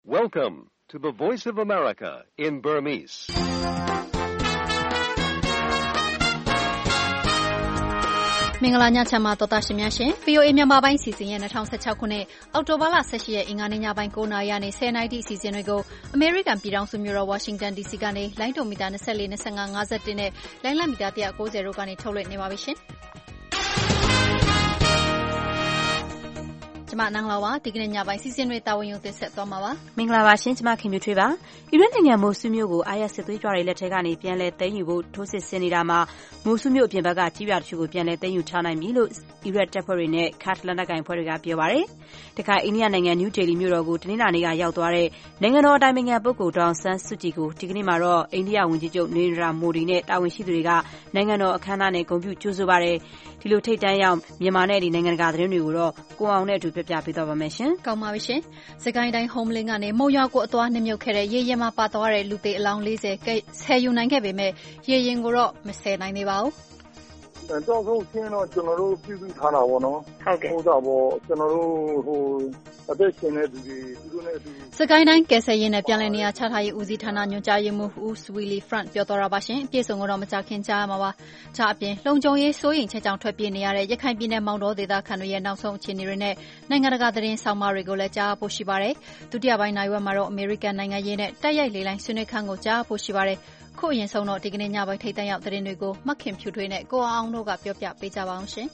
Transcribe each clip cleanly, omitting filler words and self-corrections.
Welcome to the Voice of America in Burmese. ။မင်္ဂလာညချမ်းပါတော်တာရှင်များရှင် VOA မြန်မာပိုင်းစီစဉ်ရဲ့2016ခုနှစ်အောက်တိုဘာလ18ရက်အင်္ဂါနေ့ညပိုင်း9:00နာရီကနေ10:00နာရီထိအစီအစဉ်တွေကိုအမေရိကန်ပြည်ထောင်စုမြို့တော်ဝါရှင်တန် DC ကနေလိုင်းဒုံမီတာ24 25 51နဲ့လိုင်းလမီတာ190တို့ကနေထုတ်လွှင့်နေပါပြီရှင်။ကျမနန်းလာပါဒီကနေ့ညပိုင်းစီစဉ်တွေတာဝန်ယူတင်ဆက်သွားမှာပါမင်္ဂလာပါရှင်ကျမခင်မြထွေးပါအီရတ်နိုင်ငံမိုဆူမြို့ကိုအာရစစ်သွေးကြွတွေလက်ထက်ကနေပြန်လည်သိမ်းယူဖို့ထိုးစစ်ဆင်နေတာမှာမိုဆူမြို့အပြင်ဘက်ကကြီးပြတချို့ကိုပြန်လည်သိမ်းယူထားနိုင်ပြီလို့အီရတ်တပ်ဖွဲ့တွေနဲ့ကာဒ်လက်နက်ကိုင်ဖွဲ့တွေကပြောပါတယ်တခါအိန္ဒိယနိုင်ငံနယူးဒေလီမြို့တော်ကိုတနင်္လာနေ့ကရောက်သွားတဲ့နိုင်ငံတော်အတိုင်ပင်ခံပုဂ္ဂိုလ်ဒေါအောင်ဆန်းစုကြည်ကိုဒီကနေ့မှာတော့အိန္ဒိယဝန်ကြီးချုပ်နေရရာမိုဒီနဲ့တာဝန်ရှိသူတွေကနိုင်ငံတော်အခမ်းအနားနဲ့ဂုဏ်ပြုကြိုဆိုပါတယ်ဒီလိုထိတ်တန့်ရောက်မြန်မာနဲ့ဒီနိုင်ငံတကာသတင်းတွေကိုတော့ကိုအောင်နဲ့အတူပြပြပေးသွားပါမယ်ရှင်ကောင်းပါပြီရှင်စကိုင်းတိုင်း Home Link ကနေမုံရွာကိုအသွားနှမြုပ်ခဲ့တဲ့ရေရင်မှာပါသွားတဲ့လူသေးအလောင်း40ဆယ်ယူနိုင်ခဲ့ပေမဲ့ရေရင်ကိုတော့မဆယ်နိုင်သေးပါဘူးတောက်ဆုံးချင်းတော့ကျွန်တော်တို့ပြုစုထားတာပေါ့နော်ဟုတ်ကဲ့ဟိုတော့ကျွန်တော်တို့အသက်ရှင်တဲ့သူတွေသူတို့နဲ့အတူစကိုင်းတိုင်းကယ်ဆယ်ရေးနဲ့ပြန်လည်နေရာချထားရေးဦးစီးဌာနညွှန်ကြားရေးမှူးဦးစဝီလီဖရန့်ပြောတော်တာပါရှင်အပြည့်စုံကတော့မကြခင်ကြားရမှာပါခြားအပြင်လုံခြုံရေးစိုးရိမ်ချက်ကြောင့်ထွက်ပြေးနေရတဲ့ရခိုင်ပြည်နယ်မောင်တောဒေသခံတွေရဲ့နောက်ဆုံးအခြေအနေတွေနဲ့နိုင်ငံတကာသတင်းဆောင်မတွေကိုလည်းကြားဖို့ရှိပါတယ်ဒုတိယပိုင်းနိုင်ဝက်မှာတော့အမေရိကန်နိုင်ငံရေးနဲ့တိုက်ရိုက်လေလိုင်းဆွေးနွေးခန်းကိုကြားဖို့ရှိပါတယ်ခုအရင်ဆုံးတော့ဒီကနေ့ညပိုင်းထိတ်တန့်ရောက်သတင်းတွေကိုမခင်ဖြူထွေးနဲ့ကိုအောင်တို့ကပြောပြပေးကြပါအောင်ရှင်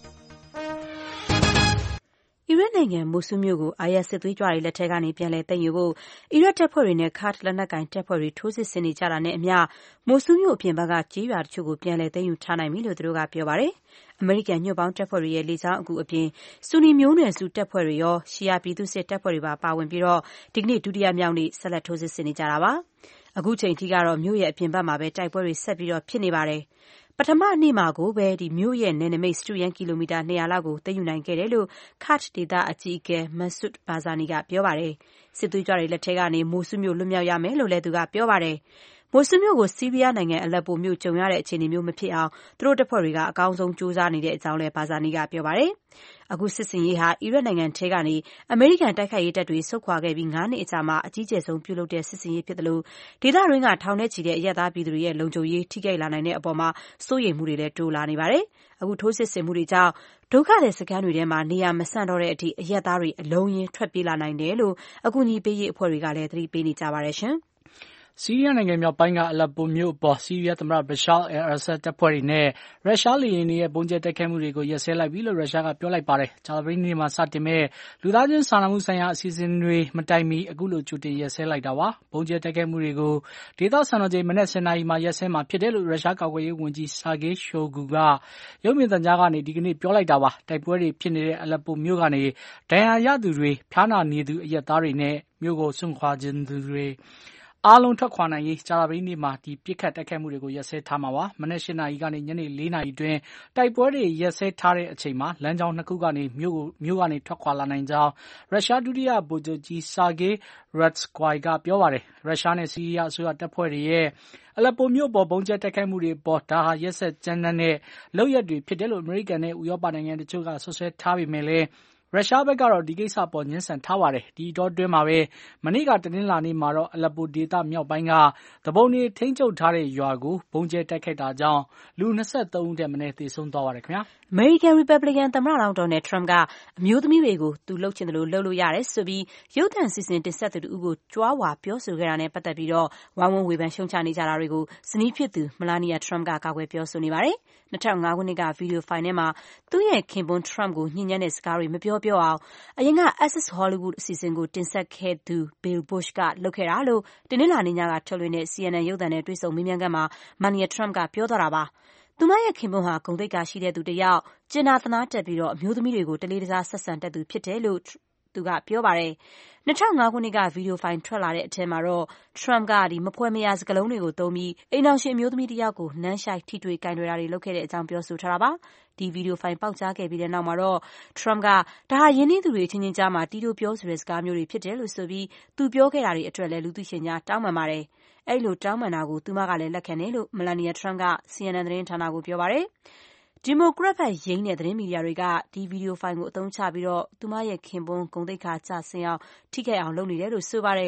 အီရတ်နိုင်ငံမိုဆူမြို့ကိုအာရစစ်သွေးကြွတွေလက်ထက်ကနေပြန်လည်သိမ်းယူဖို့အီရတ်တပ်ဖွဲ့တွေနဲ့ကာဒ်လက်နက်ကိုင်တပ်ဖွဲ့တွေထိုးစစ်ဆင်နေကြတာနဲ့အမျှမိုဆူမြို့အပြင်ဘက်ကကြေးရွာတချို့ကိုပြန်လည်သိမ်းယူထားနိုင်ပြီလို့သူတို့ကပြောပါတယ်။အမေရိကန်ညွန့်ပေါင်းတပ်ဖွဲ့တွေရဲ့လေကြောင်းအကူအပြင်ဆူနီမျိုးနွယ်စုတပ်ဖွဲ့တွေရောရှီယာပြည်သူစစ်တပ်ဖွဲ့တွေပါဝင်ပြီးတော့ဒီကနေ့ဒုတိယမြောက်နေ့ဆက်လက်ထိုးစစ်ဆင်နေကြတာပါ။အခုချိန်ထိကတော့မြို့ရဲ့အပြင်ဘက်မှာပဲတိုက်ပွဲတွေဆက်ပြီးတော့ဖြစ်နေပါတယ်။ပထမနေ့မှာကိုပဲဒီမြို့ရဲ့နယ်နိမိတ်စတုရန်ကီလိုမီတာ200လောက်ကိုသိမ်းယူနိုင်ခဲ့တယ်လို့ကာဒ်ဒေသအကြီးအကဲမဆူဒ်ဘာဇာနီကပြောပါတယ်စစ်သွေးကြွတွေလက်ထက်ကနေမိုဆူမြို့လွတ်မြောက်ရမယ်လို့လည်းသူကပြောပါတယ်မိုဆူမြို့ကိုဆီးရီးယားနိုင်ငံအလက်ပိုမြို့ကြုံရတဲ့အခြေအနေမျိုးမဖြစ်အောင်သူတို့တပ်ဖွဲ့တွေကအကောင်းဆုံးစူးစမ်းနေတဲ့အကြောင်းလည်းဘာဇာနီကပြောပါတယ်အခုစစ်စင်ရေးဟာအီရတ်နိုင်ငံထဲကနေအမေရိကန်တိုက်ခိုက်ရေးတပ်တွေဆုတ်ခွာခဲ့ပြီး9နှစ်အကြာမှာအကြီးကျယ်ဆုံးပြုလုပ်တဲ့စစ်စင်ရေးဖြစ်တယ်လို့ဒေသတွင်းကထောင်နဲ့ချီတဲ့အရပ်သားပြည်သူတွေရဲ့လုံခြုံရေးထိခိုက်လာနိုင်တဲ့အပေါ်မှာစိုးရိမ်မှုတွေလည်းတိုးလာနေပါတယ်အခုထိုးစစ်ဆင်မှုတွေကြောင့်ဒုက္ခသည်စခန်းတွေထဲမှာနေရာမဆန့်တော့တဲ့အထိအရပ်သားတွေအလုံးရင်းထွက်ပြေးလာနိုင်တယ်လို့အကူအညီပေးရေးအဖွဲ့တွေကလည်းသတိပေးနေကြပါတယ်ရှင်ဆီးရီးယားနိုင်ငံမြောက်ပိုင်းကအလက်ပိုမြို့အပေါ်ဆီးရီးယားသမ္မတဘရှာအယ်အာဆတ်တပ်ဖွဲ့တွေနဲ့ရုရှားလေယာဉ်တွေရဲ့ပုံကျဲတိုက်ခိုက်မှုတွေကိုရပ်စဲလိုက်ပြီလို့ရုရှားကပြောလိုက်ပါတယ်။ကြာသပတေးနေ့မှာစတင်မဲ့လူသားချင်းစာနာမှုဆိုင်ရာအစီအစဉ်တွေမတိုင်မီအခုလိုကြိုတင်ရပ်စဲလိုက်တာပါ။ပုံကျဲတိုက်ခိုက်မှုတွေကိုဒေသစံတော်ချိန်မနက်10:00 နာရီမှာရပ်စဲမှာဖြစ်တယ်လို့ရုရှားကာကွယ်ရေးဝန်ကြီးဆာဂေးရှိုဂူကရုပ်မြင်သံကြားကနေဒီကနေ့ပြောလိုက်တာပါ။တိုက်ပွဲတွေဖြစ်နေတဲ့အလက်ပိုမြို့ကနေဒဏ်ရာရသူတွေဖျားနာနေသူအရပ်သားတွေနဲ့မြို့ကိုစွန့်ခွာခြင်းသူတွေအားလုံးထွက်ခွာနိုင်ရေးကြာသပတေးနေ့မှာဒီပြစ်ခတ်တိုက်ခိုက်မှုတွေကိုရပ်စဲထားမှာပါ။မနက်8:00 နာရီကနေညနေ4:00 နာရီအတွင်းတိုက်ပွဲတွေရပ်စဲထားတဲ့အချိန်မှာလမ်းကြောင်း2ခုကနေမြို့ကနေထွက်ခွာလာနိုင်ကြောင်းရုရှားဒုတိယဗိုလ်ချုပ်ကြီးဆာဂေးရက်စကွိုင်ကပြောပါတယ်။ရုရှားနဲ့ဆီးရီးယားအစိုးရတပ်ဖွဲ့တွေရဲ့အလက်ပိုမြို့ပေါ်ပုံကျဲတိုက်ခိုက်မှုတွေပေါ်ဒါဟာရက်စက်ကြမ်းတမ်းတဲ့လုပ်ရပ်တွေဖြစ်တယ်လို့အမေရိကန်နဲ့ဥရောပနိုင်ငံတချို့ကဆွဆွဲထားပေမဲ့လည်းရုရှားဘက်ကတော့ဒီကိစ္စပေါ်ငြင်းဆန်ထားပါတယ်။ဒီတော့တွင်းမှာပဲမနေ့ကတနင်္လာနေ့မှာတော့အလက်ပိုဒေသမြောက်ပိုင်းကတပုံတွေထိန်းချုပ်ထားတဲ့ရွာကိုပုံကျဲတိုက်ခိုက်တာကြောင့်လူ23ဦးထက်မနည်းသေဆုံးသွားပါတယ်ခင်ဗျာ။အမေရိကန်ရီပတ်ဘလီကန်သမ္မတလောင်းဒေါ်နယ်ထရမ့်ကအမျိုးသမီးတွေကိုသူလှုပ်ချင်တယ်လို့လှုပ်လို့ရတယ်ဆိုပြီးရုပ်သံစီစဉ်တင်ဆက်သူတူကိုကြွားဝါပြောဆိုခဲ့တာနဲ့ပတ်သက်ပြီးတော့ဝိုင်းဝန်းဝေဖန်ရှုံချနေကြတာတွေကိုဇနီးဖြစ်သူမလာနီယာထရမ့်ကကာကွယ်ပြောဆိုနေပါတယ်။2005ခုနှစ်ကဗီဒီယိုဖိုင်ထဲမှာသူ့ရဲ့ခင်ပွန်းထရမ့်ကိုညှဉ်းညမ်းတဲ့စကားတွေမပြောအောင်အရင်က Access Hollywood အစီအစဉ်ကိုတင်ဆက်ခဲ့သူ Bill Bush ကလုပ်ခဲ့တာလို့တနင်္လာနေ့ညကထုတ်လွှင့်တဲ့ CNN ရုပ်သံနဲ့တွေ့ဆုံမေးမြန်းခန်းမှာမာနီယာထရမ့်ကပြောသွားတာပါ။သူမရဲ့ခင်ပွန်းဟာဂုဏ်သိက္ခာရှိတဲ့သူတစ်ယောက်ကျင်နာသနာတက်ပြီးတော့အမျိုးသမီးတွေကိုတလေးတစားဆက်ဆံတတ်သူဖြစ်တယ်လို့သူကပြောပါတယ်။2005ခုနှစ်ကဗီဒီယိုဖိုင်ထွက်လာတဲ့အထဲမှာတော့ထရမ့်ကမဖွဲမရစကားလုံးတွေကိုသုံးပြီးအိမ်ထောင်ရှင်အမျိုးသမီးတစ်ယောက်ကိုနမ်းရှိုက်ထိတွေ့ကင်တွယ်တာတွေလုပ်ခဲ့တဲ့အကြောင်းပြောဆိုထားတာပါ။ဒီဗီဒီယိုဖိုင်ပေါက်ကြားခဲ့ပြီးတဲ့နောက်မှာတော့ထရမ့်ကဒါဟာရင်းနှီးသူတွေချင်းချင်းကြားမှာတီးတိုးပြောဆိုတဲ့စကားမျိုးတွေဖြစ်တယ်လို့ဆိုပြီးသူပြောခဲ့တာတွေအတွက်လည်းလူသိရှင်ကြားတောင်းပန်ပါတယ်။အဲ့လိုတောင်းပန်တာကိုသူမကလည်းလက်ခံတယ်လို့မလာနီယာထရမ့်က CNN သတင်းဌာနကိုပြောပါတယ်။ဒီမိုကရက်ဘက်ယိမ်းတဲ့သတင်းမီဒီယာတွေကဒီဗီဒီယိုဖိုင်ကိုအသုံးချပြီးတော့သူမရဲ့ခင်ပွန်းဂုဏ်သိက္ခာကျဆင်းအောင်ထိခိုက်အောင်လုပ်နေတယ်လို့ဆိုပါတယ်။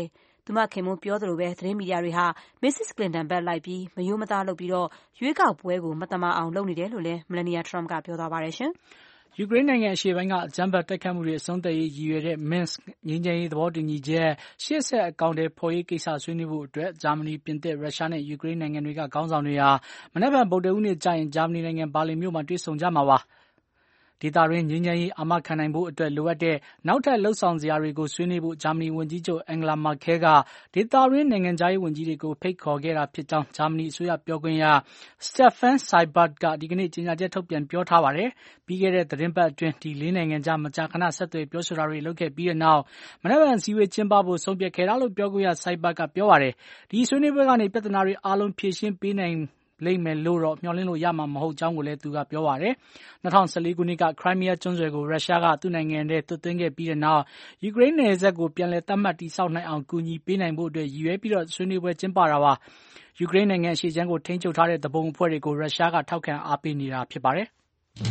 သူမခင်မွန်းပြောသလိုပဲသတင်းမီဒီယာတွေဟာ Mrs. Clinton ဘက်လိုက်ပြီးမယိုးမသားလုပ်ပြီးရွေးကောက်ပွဲကိုမသမာအောင်လုပ်နေတယ်လို့လည်း Melania Trump ကပြောသွားပါတယ်ရှင်ယူကရိန်းနိုင်ငံအရှေ့ပိုင်းကအကြမ်းဖက်တိုက်ခိုက်မှုတွေအဆုံးသတ်ရေးရည်ရွယ်တဲ့ Minsk ငြိမ်းချမ်းရေးသဘောတူညီချက်ရှေ့ဆက်အကောင်အထည်ဖော်ရေးကိစ္စဆွေးနွေးဖို့အတွက်ဂျာမနီ၊ပြင်သစ်၊ရုရှားနဲ့ယူကရိန်းနိုင်ငံတွေကခေါင်းဆောင်တွေဟာမနက်ဖြန်ဗုဒ္ဓဟူးနေ့ကျရင်ဂျာမနီနိုင်ငံဘာလင်မြို့မှာတွေ့ဆုံကြမှာပါ။ဒေသတွင်းငြိမ်းချမ်းရေးအာမခံနိုင်ဖို့အတွက်လိုအပ်တဲ့နောက်ထပ်လုပ်ဆောင်စရာတွေကိုဆွေးနွေးဖို့ဂျာမနီဝန်ကြီးချုပ် Angela Merkel ကဒေသတွင်းနိုင်ငံခြားရေးဝန်ကြီးတွေကိုဖိတ်ခေါ်ခဲ့တာဖြစ်ကြောင်းဂျာမနီအစိုးရပြောခွင့်ရ Steffen Seibert ကဒီကနေ့ကြေညာချက်ထုတ်ပြန်ပြောထားပါတယ်။ပြီးခဲ့တဲ့သီတင်းပတ်အတွင်းဒီလေးနိုင်ငံကြားမကြာခဏဆက်သွယ်ပြောဆိုတာတွေလုပ်ခဲ့ပြီးတဲ့နောက်မနက်ဖြန်အစည်းအဝေးကျင်းပဖို့ဆုံးဖြတ်ခဲ့တာလို့ပြောခွင့်ရ Seibert ကပြောပါတယ်။ဒီဆွေးနွေးပွဲကနေပြဿနာတွေအားလုံးဖြေရှင်းပေးနိုင်လိမ့်မယ်လို့တော့မျှော်လင့်လို့ရမှာမဟုတ်ကြောင်းကိုလည်းသူကပြောပါတယ်။2014ခုနှစ်ကခရိုင်းမီးယားကျွန်းဆွယ်ကိုရုရှားကသူ့နိုင်ငံထဲသွတ်သွင်းခဲ့ပြီးတဲ့နောက်ယူကရိန်းနယ်စပ်ကိုပြန်လည်သတ်မှတ်တည်ဆောက်နိုင်အောင်ကူညီပေးနိုင်ဖို့အတွက်ရည်ရွယ်ပြီးဆွေးနွေးပွဲကျင်းပတာပါ။ယူကရိန်းနိုင်ငံအရှေ့ခြမ်းကိုထိန်းချုပ်ထားတဲ့သူပုန်အဖွဲ့တွေကိုရုရှားကထောက်ခံအားပေးနေတာဖြစ်ပါတယ်။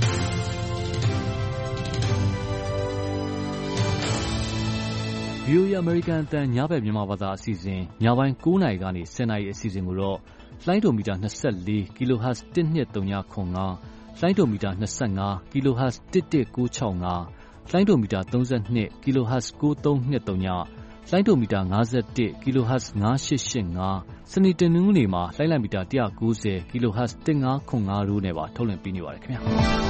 VOA အမေရိကန်အသံညဘက်မြန်မာဘာသာအစီအစဉ်ညပိုင်း9နာရီကနေ10နာရီအစီအစဉ်ကိုတော့လိုင်းဒိုမီတာ24 kHz 12395လိုင်းဒိုမီတာ25 kHz 11965လိုင်းဒိုမီတာ32 kHz 9323လိုင်းဒိုမီတာ51 kHz 9885စနေတနင်္ဂနွေမှာလိုင်းလံမီတာ190 kHz 1505တို့နဲ့ပါထုတ်လွှင့်ပေးနေပါတယ်ခင်ဗျာ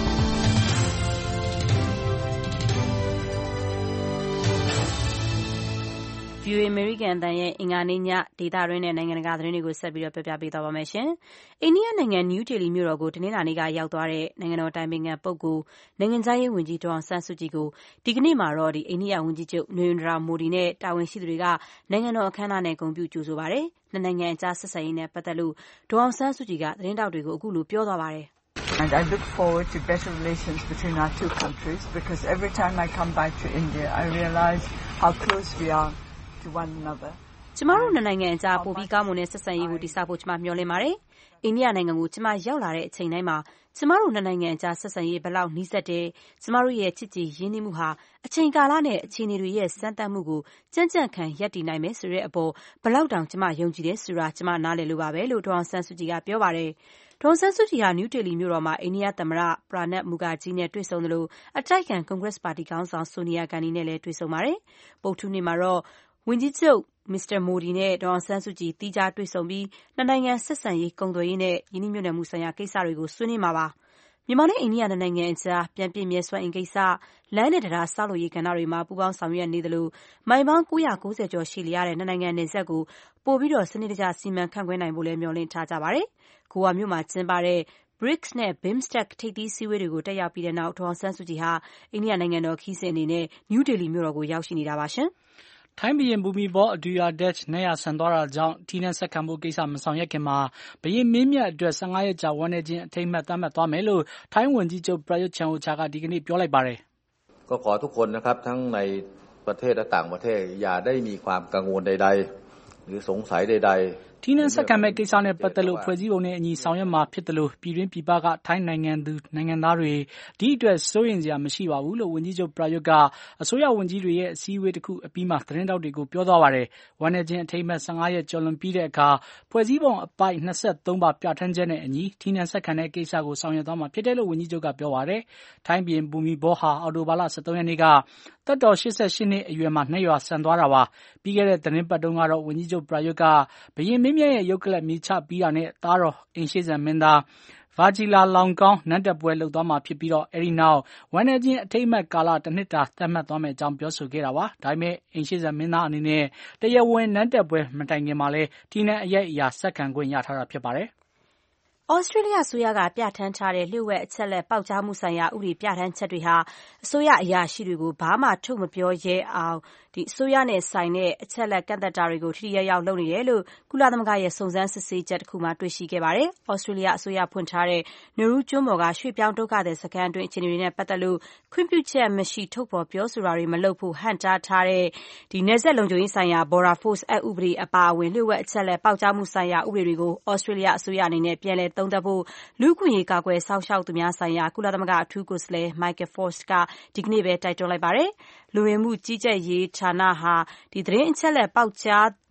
VOA American အသံရဲ့အင်္ဂါနေ့ညဒေသတွင်းနဲ့နိုင်ငံတကာသတင်းတွေကိုဆက်ပြီးပြပြပေးသွားပါမယ်ရှင်။အိန္ဒိယနိုင်ငံနယူးဒေလီမြို့တော်ကိုတနင်္လာနေ့ကရောက်သွားတဲ့နိုင်ငံတော်တိုင်ပင်ခံပုဂ္ဂိုလ်နိုင်ငံခြားရေးဝန်ကြီးဒေါ်အောင်ဆန်းစုကြည်ကိုဒီကနေ့မှာတော့အိန္ဒိယဝန်ကြီးချုပ်နရိန္ဒရာမိုဒီနဲ့တာဝန်ရှိသူတွေကနိုင်ငံတော်အခမ်းအနားနဲ့ဂုဏ်ပြုကြိုဆိုပါတယ်။နှစ်နိုင်ငံအကြားဆက်ဆံရေးနဲ့ပတ်သက်လို့ဒေါ်အောင်ဆန်းစုကြည်ကသတင်းတောက်တွေကိုအခုလိုပြောသွားပါတယ်။ And I look forward to better relations between our two countries because every time I come back to India I realize how close we are to one another. ကျမတို့နှစ်နိုင်ငံအကြားပိုပြီးကောင်းမွန်တဲ့ဆက်ဆံရေးကိုတည်ဆောက်ဖို့ကျမမျှော်လင့်ပါတယ်။အိန္ဒိယနိုင်ငံကိုကျမရောက်လာတဲ့အချိန်တိုင်းမှာကျမတို့နှစ်နိုင်ငံအကြားဆက်ဆံရေးဘယ်လောက်နီးစပ်တယ်။ကျမတို့ရဲ့ချစ်ကြည်ရင်းနှီးမှုဟာအချိန်ကာလနဲ့အခြေအနေတွေရဲ့စမ်းသပ်မှုကိုကြံ့ကြံ့ခံရပ်တည်နိုင်မယ်ဆိုတဲ့အပေါ်ဘယ်လောက်တောင်ကျမယုံကြည်တယ်ဆိုတာကျမနားလည်လို့ပါပဲလို့ဒေါ်အောင်ဆန်းစုကြည်ကပြောပါတယ်။ဒေါ်အောင်ဆန်းစုကြည်ဟာနယူးဒေလီမြို့တော်မှာအိန္ဒိယသမ္မတ Pranab Mukherjee နဲ့တွေ့ဆုံသလိုအတိုက်အခံကွန်ဂရက်ပါတီခေါင်းဆောင် Sonia Gandhi နဲ့လည်းတွေ့ဆုံပါတယ်။ဗုဒ္ဓဟူးနေ့မှာတော့ဝန်ကြီးချုပ်Mr. Modi နဲ့ဒေါ်အောင်ဆန်းစုကြည်သီးခြားတွေ့ဆုံပြီးနှစ်နိုင်ငံဆက်ဆံရေးကုန်သွယ်ရေးနဲ့ရင်းနှီးမြှုပ်နှံမှုဆိုင်ရာကိစ္စတွေကိုဆွေးနွေးမှာပါ။မြန်မာနဲ့အိန္ဒိယနှစ်နိုင်ငံအကြားပြန်ပြည့်မြဲစွမ်းအင်ကိစ္စလမ်းနဲ့တံတားဆောက်လုပ်ရေးကဏ္ဍတွေမှာပူးပေါင်းဆောင်ရွက်နေသလိုမိုင်ပေါင်း990ကျော်ရှည်လျားတဲ့နှစ်နိုင်ငံနယ်စပ်ကိုပိုပြီးစနစ်တကျစီမံခန့်ခွဲနိုင်ဖို့လည်းမျှော်လင့်ထားကြပါတယ်။ဂိုအာမြို့မှာကျင်းပတဲ့BRICS နဲ့ BIMSTEC ထိပ်သီးစည်းဝေးတွေကိုတက်ရောက်ပြီးတဲ့နောက်ဒေါ်အောင်ဆန်းစုကြည်ဟာအိန္ဒိယနိုင်ငံတော်ခရီးစဉ်အနေနဲ့နယူးဒေလီမြို့တော်ကိုရောက်ရှိနေတာပါရှင်။ထိုင်းဘုရင်ဘူမိဘောအဒူယာဒက်နတ်ရာဆန်သွားတာကြောင့်ထီးနန်းဆက်ခံဖို့ကိစ္စမဆောင်ရွက်ခင်မှာဘုရင်မင်းမြတ်အတွက်15ရက်ကြာဝမ်းနည်းခြင်းအထိမ်းအမှတ်သတ်မှတ်သွားမယ်လို့ထိုင်းဝန်ကြီးချုပ်ပရာယွတ်ချန်အိုချာကဒီကနေ့ပြောလိုက်ပါတယ်။ก็ขอทุกคนนะครับทั้งในประเทศและต่างประเทศอย่าได้มีความกังวลใดๆหรือสงสัยใดๆထီးနန်းဆက်ခံမဲ့ကိစ္စနဲ့ပတ်သက်လို့ဖွဲ့စည်းပုံနဲ့အညီဆောင်ရွက်မှာဖြစ်တယ်လို့ပြည်တွင်းပြည်ပကထိုင်းနိုင်ငံသူနိုင်ငံသားတွေဒီအတွက်စိုးရင်စရာမရှိပါဘူးလို့ဝန်ကြီးချုပ်ပရာယွတ်ကအစိုးရဝန်ကြီးတွေရဲ့အစည်းအဝေးတစ်ခုအပြီးမှာသတင်းတောက်တွေကိုပြောသွားပါတယ်။ဝန်내ချင်းအထိမ်းအမှတ်15ရက်ကျော်လွန်ပြီးတဲ့အခါဖွဲ့စည်းပုံအပိုက်23ပါပြဋ္ဌာန်းချက်နဲ့အညီထီးနန်းဆက်ခံတဲ့ကိစ္စကိုဆောင်ရွက်သွားမှာဖြစ်တယ်လို့ဝန်ကြီးချုပ်ကပြောပါတယ်။ထိုင်းပြည်ဘူမိဘောဟာအော်တိုဘာလ23ရက်နေ့ကသက်တော်88နှစ်အရွယ်မှာနှက်ရွာဆန်သွားတာပါ။ပြီးခဲ့တဲ့သတင်းပတ်တုန်းကတော့ဝန်ကြီးချုပ်ပရာယွတ်ကဘုရင်မင်းမြတ်ရဲ့ရုပ်ကလပ်မြေချပြီးတာနဲ့သားတော်အိမ်ရှိဇံမင်းသားဗာဂျီလာလောင်ကောင်းနန်းတက်ပွဲလုပ်သွားမှာဖြစ်ပြီးအဲဒီနောက်ဝန်내ချင်းအထိမ်းအမှတ်ကာလတစ်နှစ်တာသတ်မှတ်သွားမယ့်အကြောင်းပြောဆိုခဲ့တာပါ။ဒါပေမဲ့အိမ်ရှိဇံမင်းသားအနေနဲ့တရားဝင်နန်းတက်ပွဲမတိုင်ခင်မှာလဲထီးနန်းအရိုက်အရာဆက်ခံခွင့်ရထားတာဖြစ်ပါတယ်။ဩစတြေးလျအစိုးရကပြဋ္ဌာန်းထားတဲ့လျှို့ဝှက်အချက်အလက်ပေါက်ကြားမှုဆိုင်ရာဥပဒေပြဋ္ဌာန်းချက်တွေဟာအစိုးရအရာရှိတွေကိုဘာမှထုတ်မပြောရဲအောင်အစိုးရနဲ့ဆိုင်တဲ့အချက်အလက်ကန့်သတ်တာတွေကိုထိထိရောက်ရောက်လုပ်နေတယ်လို့ကုလသမဂ္ဂရဲ့စုံစမ်းစစ်ဆေးချက်တစ်ခုမှာတွေ့ရှိခဲ့ပါတယ်။ဩစတြေးလျအစိုးရဖွင့်ထားတဲ့Nauruကျွန်းပေါ်ကရွှေ့ပြောင်းဒုက္ခသည်စခန်းအတွင်းအခြေအနေတွေနဲ့ပတ်သက်လို့ခွင့်ပြုချက်မရှိထုတ်ဖော်ပြောဆိုတာတွေမလုပ်ဖို့ဟန့်တားထားတဲ့နယ်စပ်လုံခြုံရေးဆိုင်ရာ Border Force အက်ဥပဒေအပါအဝင်လျှို့ဝှက်အချက်အလက်ပေါက်ကြားမှုဆိုင်ရာဥပဒေတွေကိုဩစတြေးလျအစိုးရအနေနဲ့ပြန်လည်သုံးသပ်ဖို့လူ့အခွင့်အရေးကာကွယ်စောင့်ရှောက်သူများဆိုင်ရာကုလသမဂ္ဂအထူးကိုယ်စားလှယ် Michael Forbes ကဒီကနေ့ပဲတိုက်တွန်းလိုက်ပါတယ်။လူဝင်မှုကြီးကြပ်ရေးဌာနဟာသတင်းအချက်အလက်ပေါက်ကြား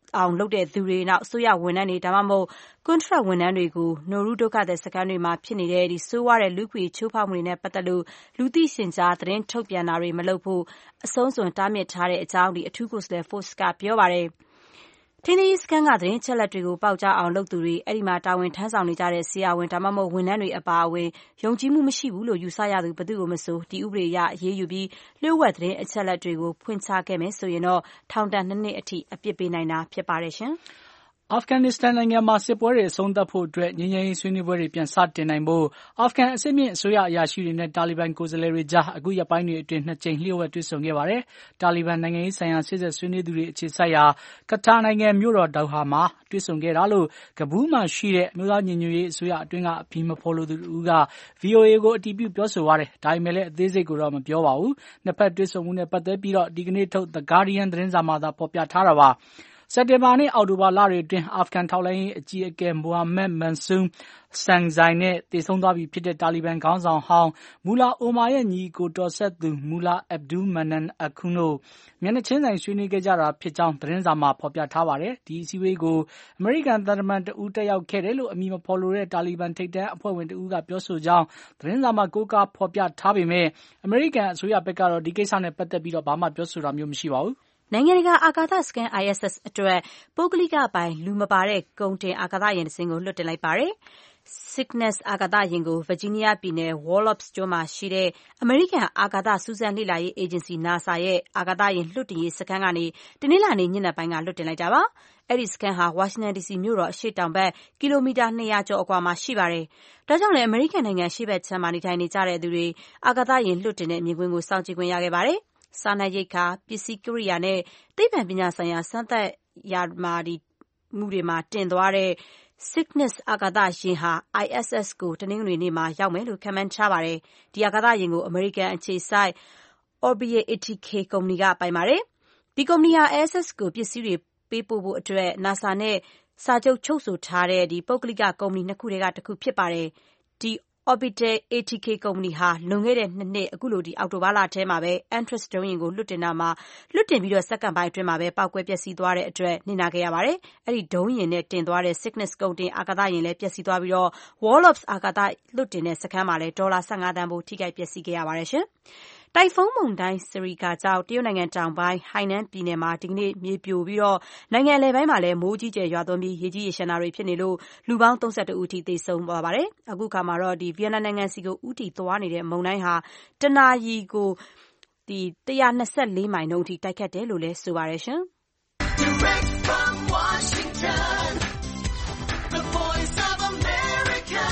အောင်လုပ်တဲ့သူတွေနောက်အစိုးရဝန်ထမ်းတွေဒါမှမဟုတ်ကွန်ထရက်ဝန်ထမ်းတွေကို Nauru ဒုက္ခသည်စခန်းတွေမှာဖြစ်နေတဲ့ဆိုးဝါးတဲ့လူ့အခွင့်အရေးချိုးဖောက်မှုတွေနဲ့ပတ်သက်လို့လူသိရှင်ကြားသတင်းထုတ်ပြန်တာတွေမလုပ်ဖို့အဆုံးစွန်တားမြစ်ထားတဲ့အကြောင်းအထူးကိုယ်စားလှယ် Fox ကပြောပါတယ်။ထိန်းသိမ်းရေးစခန်းကသတင်းအချက်အလက်တွေကိုပေါက်ကြားအောင်လုပ်သူတွေအဲဒီမှာတာဝန်ထမ်းဆောင်နေကြတဲ့ဆရာဝန်ဒါမှမဟုတ်ဝန်ထမ်းတွေအပါအဝင်ယုံကြည်မှုမရှိဘူးလို့ယူဆရသူဘယ်သူ့ကိုမဆိုဒီဥပဒေအရအရေးယူပြီးလျှို့ဝှက်သတင်းအချက်အလက်တွေကိုဖွင့်ချခဲ့မယ်ဆိုရင်တော့ထောင်ဒဏ် 2 နှစ်အထိအပြစ်ပေးနိုင်တာဖြစ်ပါတယ်ရှင်။အာဖဂန်နစ္စတန်နိုင်ငံမှာစစ်ပွဲတွေအဆုံးသတ်ဖို့အတွက်ငြိမ်းချမ်းရေးဆွေးနွေးပွဲတွေပြန်စတင်နိုင်ဖို့အာဖဂန်အစစ်မြင့်အစိုးရအရာရှိတွေနဲ့တာလီဘန်ကိုယ်စားလှယ်တွေကြားအခုရက်ပိုင်းတွေအတွင်း2 ကြိမ်လျှို့ဝှက်တွေ့ဆုံခဲ့ပါတယ်။တာလီဘန်နိုင်ငံရေးဆိုင်ရာစစ်ဆက်ဆွေးနွေးသူတွေအခြေစိုက်ရာကတာနိုင်ငံမြို့တော်ဒေါဟာမှာတွေ့ဆုံခဲ့တာလို့ကဘူးမှရှိတဲ့အမျိုးသားညီညွတ်ရေးအစိုးရအတွင်းကအပြီးမဖော်လိုသူတို့က VOA ကိုအတည်ပြုပြောဆိုပါတယ်။ဒါပေမဲ့လည်းအသေးစိတ်ကိုတော့မပြောပါဘူး။နှစ်ဖက်တွေ့ဆုံမှုနဲ့ပတ်သက်ပြီးဒီကနေ့ထုတ် The Guardian သတင်းစာမှာသာဖော်ပြထားတာပါ။စက်တင်ဘာနဲ့အောက်တိုဘာလတွေအတွင်းအာဖဂန်ထောက်လှမ်းရေးအကြီးအကဲမိုဟာမက်မန်ဆူSangzai နဲ့သေဆုံးသွားပြီဖြစ်တဲ့တာလီဘန်ခေါင်းဆောင်ဟောင်းမူလာအိုမာရဲ့ညီကိုတော်ဆက်သူမူလာအဗ်ဒူးမနန်အခုတို့မျက်နှာချင်းဆိုင်ဆွေးနွေးခဲ့ကြတာဖြစ်ကြောင်းသတင်းစာမှာဖော်ပြထားပါတယ်။ဒီအစည်းအဝေးကိုအမေရိကန်သံတမန်တဦးတက်ရောက်ခဲ့တယ်လို့အမည်မဖော်လိုတဲ့တာလီဘန်ထိပ်တန်းအဖွဲ့ဝင်တဦးကပြောဆိုကြောင်းသတင်းစာမှာကိုးကားဖော်ပြထားပေမဲ့အမေရိကန်အစိုးရဘက်ကတော့ဒီကိစ္စနဲ့ပတ်သက်ပြီးဘာမှပြောဆိုတာမျိုးမရှိပါဘူး။နိုင်ငံတကာအာကာသစခန်း ISS အတွက်ပုဂ္ဂလိကပိုင်လူမပါတဲ့ကုန်တင်အာကာသယာဉ်တစ်စင်းကိုလွှတ်တင်လိုက်ပါတယ်။ Cygnus အာကာသယာဉ်ကိုဗာဂျီးနီးယားပြည်နယ် Wallops ကျွန်းမှာရှိတဲ့အမေရိကန်အာကာသစူးစမ်းလေ့လာရေးအေဂျင်စီ NASA ရဲ့အာကာသယာဉ်လွှတ်တင်ရေးစခန်းကနေတနင်္လာနေ့ညနေပိုင်းကလွှတ်တင်လိုက်တာပါ။အဲဒီစခန်းဟာဝါရှင်တန်ဒီစီမြို့တော်အရှေ့တောင်ဘက်ကီလိုမီတာ200ကျော်အကွာမှာရှိပါတယ်။ဒါကြောင့်လည်းအမေရိကန်နိုင်ငံအရှေ့ဘက်ခြမ်းမှာနေထိုင်နေကြတဲ့သူတွေအာကာသယာဉ်လွှတ်တင်တဲ့မြင်ကွင်းကိုစောင့်ကြည့်ခွင့်ရခဲ့ပါတယ်။စားနပ်ရိက္ခာပစ္စည်းကိရိယာနဲ့သိပ္ပံပညာဆိုင်ရာစမ်းသပ်ရာမှုတွေမှာတင်သွားတဲ့ Cygnus အာကာသယာဉ်ဟာ ISS ကိုတနင်္ဂနွေနေ့မှာရောက်မယ်လို့ခန့်မှန်းထားပါတယ်။ဒီအာကာသယာဉ်ကိုအမေရိကန်အခြေစိုက် Orbit ATK ကုမ္ပဏီကပိုင်ပါတယ်။ဒီကုမ္ပဏီဟာ ISS ကိုပစ္စည်းတွေပေးပို့ဖို့အတွက် NASA နဲ့စာချုပ်ချုပ်ဆိုထားတဲ့ပုဂ္ဂလိကကုမ္ပဏီ2ခုထဲကတစ်ခုဖြစ်ပါတယ်။ဒီ Orbit ATK ကုမ္ပဏီဟာလွန်ခဲ့တဲ့2 နှစ်အခုလိုအောက်တိုဘာလထဲမှာပဲ Antres ဒုံးယာဉ်ကိုလွှတ်တင်ပြီးစက္ကန့်ပိုင်းအတွင်းမှာပဲပေါက်ကွဲပျက်စီးသွားတဲ့အတွက်နစ်နာခဲ့ရပါတယ်။အဲဒီဒုံးယာဉ်နဲ့တင်သွားတဲ့ Cygnus ကုန်တင်အာကာသယာဉ်လည်းပျက်စီးသွားပြီးWallops အာကာသလွှတ်တင်တဲ့စခန်းမှာလည်းဒေါ်လာ15 သန်းဖိုးထိခိုက်ပျက်စီးခဲ့ရပါတယ်ရှင်။တိုင်ဖုန်းမုန်တိုင်း Srika ကြောင့်တရုတ်နိုင်ငံတောင်ပိုင်းဟိုင်နန်ပြည်နယ်မှာဒီကနေ့မြေပြိုပြီးနိုင်ငံအလယ်ပိုင်းမှာလည်းမိုးကြီးကျယ်ရွာသွန်းပြီးရေကြီးရေလျှံတာတွေဖြစ်နေလို့လူပေါင်း32ဦးထိသေဆုံးသွားပါတယ်။အခုအခါမှာတော့ဗီယက်နမ်နိုင်ငံစီကိုဦးတည်သွားနေတဲ့မုန်တိုင်းဟာတနာရီကို124 မိုင်နှုန်းအထိတိုက်ခတ်တယ်လို့လည်းဆိုပါတယ်ရှင်။ Direct from Washington, the voice of America,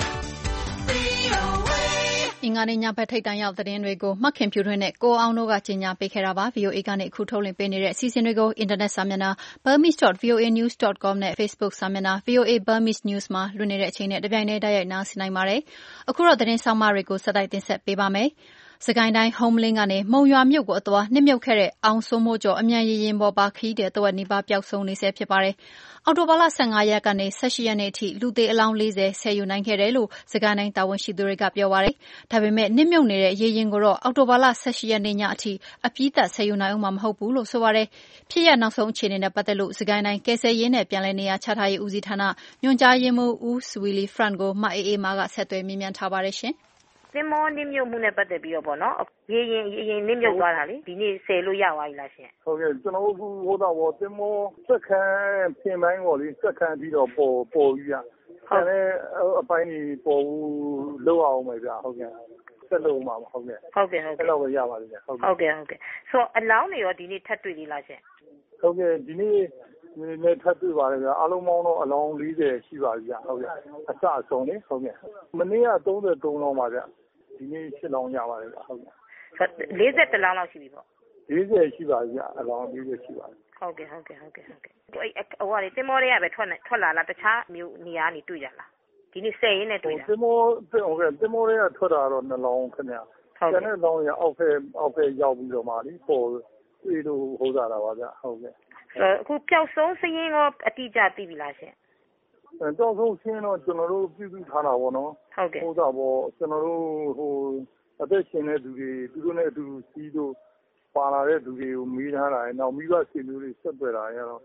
VOA အင်္ဂါနေ့ညဘက်ထိပ်တန်းရောက်သတင်းတွေကိုမခင်ဖြူထွန်းနဲ့ကိုအောင်တို့ကကြီးညာပေးခဲ့တာပါ VOA ကနေအခုထုတ်လွှင့်ပေးနေတဲ့အစီအစဉ်တွေကိုအင်တာနက်စာမျက်နှာ burmese.voanews.com နဲ့ Facebook စာမျက်နှာ VOA Burmese News မှာလွှင့်နေတဲ့အချိန်နဲ့တပြိုင်တည်းတိုက်ရိုက်နားဆင်နိုင်ပါတယ်အခုတော့သတင်းဆောင်မတွေကိုဆက်တိုက်တင်ဆက်ပေးပါမယ်စကိုင်းတိုင်းဟုံးမလင်းကနေမုံရွာမြို့ကိုအသွားနှစ်မြုပ်ခဲ့တဲ့အောင်စိုးမိုးကျော်အမြန်ရေယာဉ်ပေါ်ပါခရီးသည်တဝက်နီးပါးပျောက်ဆုံးနေဆဲဖြစ်ပါတယ်။အောက်တိုဘာလ15ရက်ကနေ18ရက်နေ့အထိလူသေအလောင်း40ဆယ်ယူနိုင်ခဲ့တယ်လို့စကိုင်းတိုင်းတာဝန်ရှိသူတွေကပြောပါတယ်။ဒါပေမဲ့နှစ်မြုပ်နေတဲ့ရေယာဉ်ကိုတော့အောက်တိုဘာလ18ရက်နေ့ညအထိအပြီးသတ်ဆယ်ယူနိုင်အောင်မဟုတ်ဘူးလို့ဆိုပါတယ်။ဖြစ်ရနောက်ဆုံးအခြေအနေနဲ့ပတ်သက်လို့စကိုင်းတိုင်းကယ်ဆယ်ရေးနဲ့ပြန်လည်နေရာချထားရေးဦးစီးဌာနညွှန်ကြားရေးမှူးဦးစဝီလီဖရန့်ကိုမအေးမာကဆက်သွယ်မြင်းမြန်းထားပါတယ်ရှင်။သင်္ဘောနစ်မြုပ်မှုနဲ့ပတ်သက်ပြီးတော့ပေါ့နော်ရေရင်နစ်မြုပ်သွားတာလေဒီနေ့ဆယ်လို့ရသွားပြီလားရှင်ဟုတ်ကဲ့ကျွန်တော်တို့ဟိုတော့သင်္ဘောစက်ခန်းပြင်ပိုင်းပေါ့လေစက်ခန်းပြီးတော့ပေါ်ပြီးရဟုတ်တယ်အပိုင်းကြီးပေါ်ဘူးလောက်အောင်ပဲဗျဟုတ်ကဲ့ဆက်လို့မှာဟုတ်ကဲ့အဲ့လိုပဲရပါလိမ့်မယ်ဟုတ်ကဲ့ဆိုတော့အလောင်းတွေရောဒီနေ့ထပ်တွေ့သေးလားရှင်ဟုတ်ကဲ့ဒီနေ့နဲ့ထပ်တွေ့ပါလေဗျအားလုံးပေါင်းတော့အလောင်း40ရှိပါပြီဗျဟုတ်ကဲ့အစအဆုံးလေဟုတ်ကဲ့မနေ့က33လောင်းပါဗျဒီနေ့7လောင်းရပါတယ်ဗျဟုတ်ကဲ့ 40လောင်းလောက်ရှိပြီပေါ့ 40ရှိပါပြီအလောင်း40ရှိပါတယ်ဟုတ်ကဲ့ဟိုကလေတင်မောတွေကပဲထွက်လာလားတခြားမျိုးနေရာနေတွေ့ကြလားဒီနေ့10ရင်းနဲ့တွေ့တာတင်မောဟုတ်ကဲ့တင်မောတွေကထွက်တာတော့2လောင်းခင်ဗျကျန်တဲ့လောင်းရအောက်ဖက်ရောက်ပြီးတော့မှလေပေါ်တွေ့လို့ဟိုးတာပါဗျဟုတ်ကဲ့အခုပျောက်ဆုံးစရင်းရောအတိအကျသိပြီလားရှင်တောက်ဆုံးစင်းတော့ကျွန်တော်တို့ပြုထားတာပေါ့နော်ဟုတ်ကဲ့ဟိုတာပေါ့ကျွန်တော်တို့ဟိုအသက်ရှင်တဲ့သူတွေသူတို့နဲ့အတူစီးတို့ပါလာတဲ့သူတွေကိုမေးထားတာနောက်မိဘဆွေမျိုးတွေဆက်သွယ်တာရတော့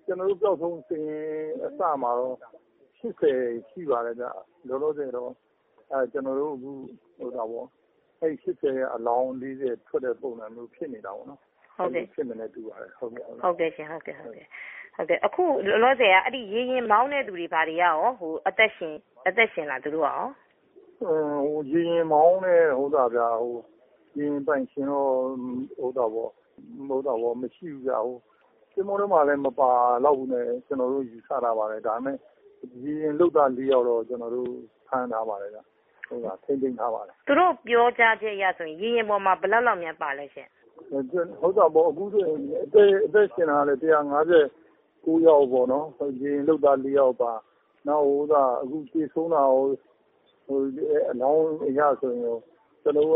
ကျွန်တော်တို့ပြောက်ဆုံးစင်အစမှာတော့80ရှိပါတယ်ဗျလောလောဆယ်တော့ကျွန်တော်တို့အခုဟိုတာပေါ့အဲ့80ရဲ့အလောင်း40ထွက်တဲ့ပုံစံမျိုးဖြစ်နေတာပေါ့နော်ဟုတ်ကဲ့ဖြစ်နေတယ်တူပါတယ်ဟုတ်ကဲ့ရှင်ဟုတ်ကဲ့အခုလောလောဆယ်ကအဲ့ဒီရေရင်မောင်းတဲ့သူတွေဘာတွေရောဟိုအသက်ရှင်လားသူတို့ရောဟိုရေရင်မောင်းတဲ့ဟိုတာဗျဟိုရေရင်ပိုင်ရှင်တော့ဟိုတာပေါ့မရှိဘူးဗျဟိုဒီမောတော့မှလည်းမပါတော့ဘူးနဲ့ကျွန်တော်တို့ယူဆတာပါတယ်ဒါပေမဲ့ရေရင်လုတ်တာ၄ယောက်တော့ကျွန်တော်တို့ဖမ်းထားပါတယ်ဗျဟုတ်ကထိမ့်သိမ်းထားပါတယ်သူတို့ပြောကြားချက်အရဆိုရင်ရေရင်ပေါ်မှာဘယ်လောက်များပါလဲရှင်ဟုတ်တာပေါ့အခုဆိုရင်အသက်ရှင်တာလည်း159ယောက်ပေါ့နော်ရေရင်လုတ်တာ၄ယောက်ပါနောက်ဟိုကအခုပြေဆုံးတာဟိုအလောင်းအရာဆိုရင်ကျွန်တော်က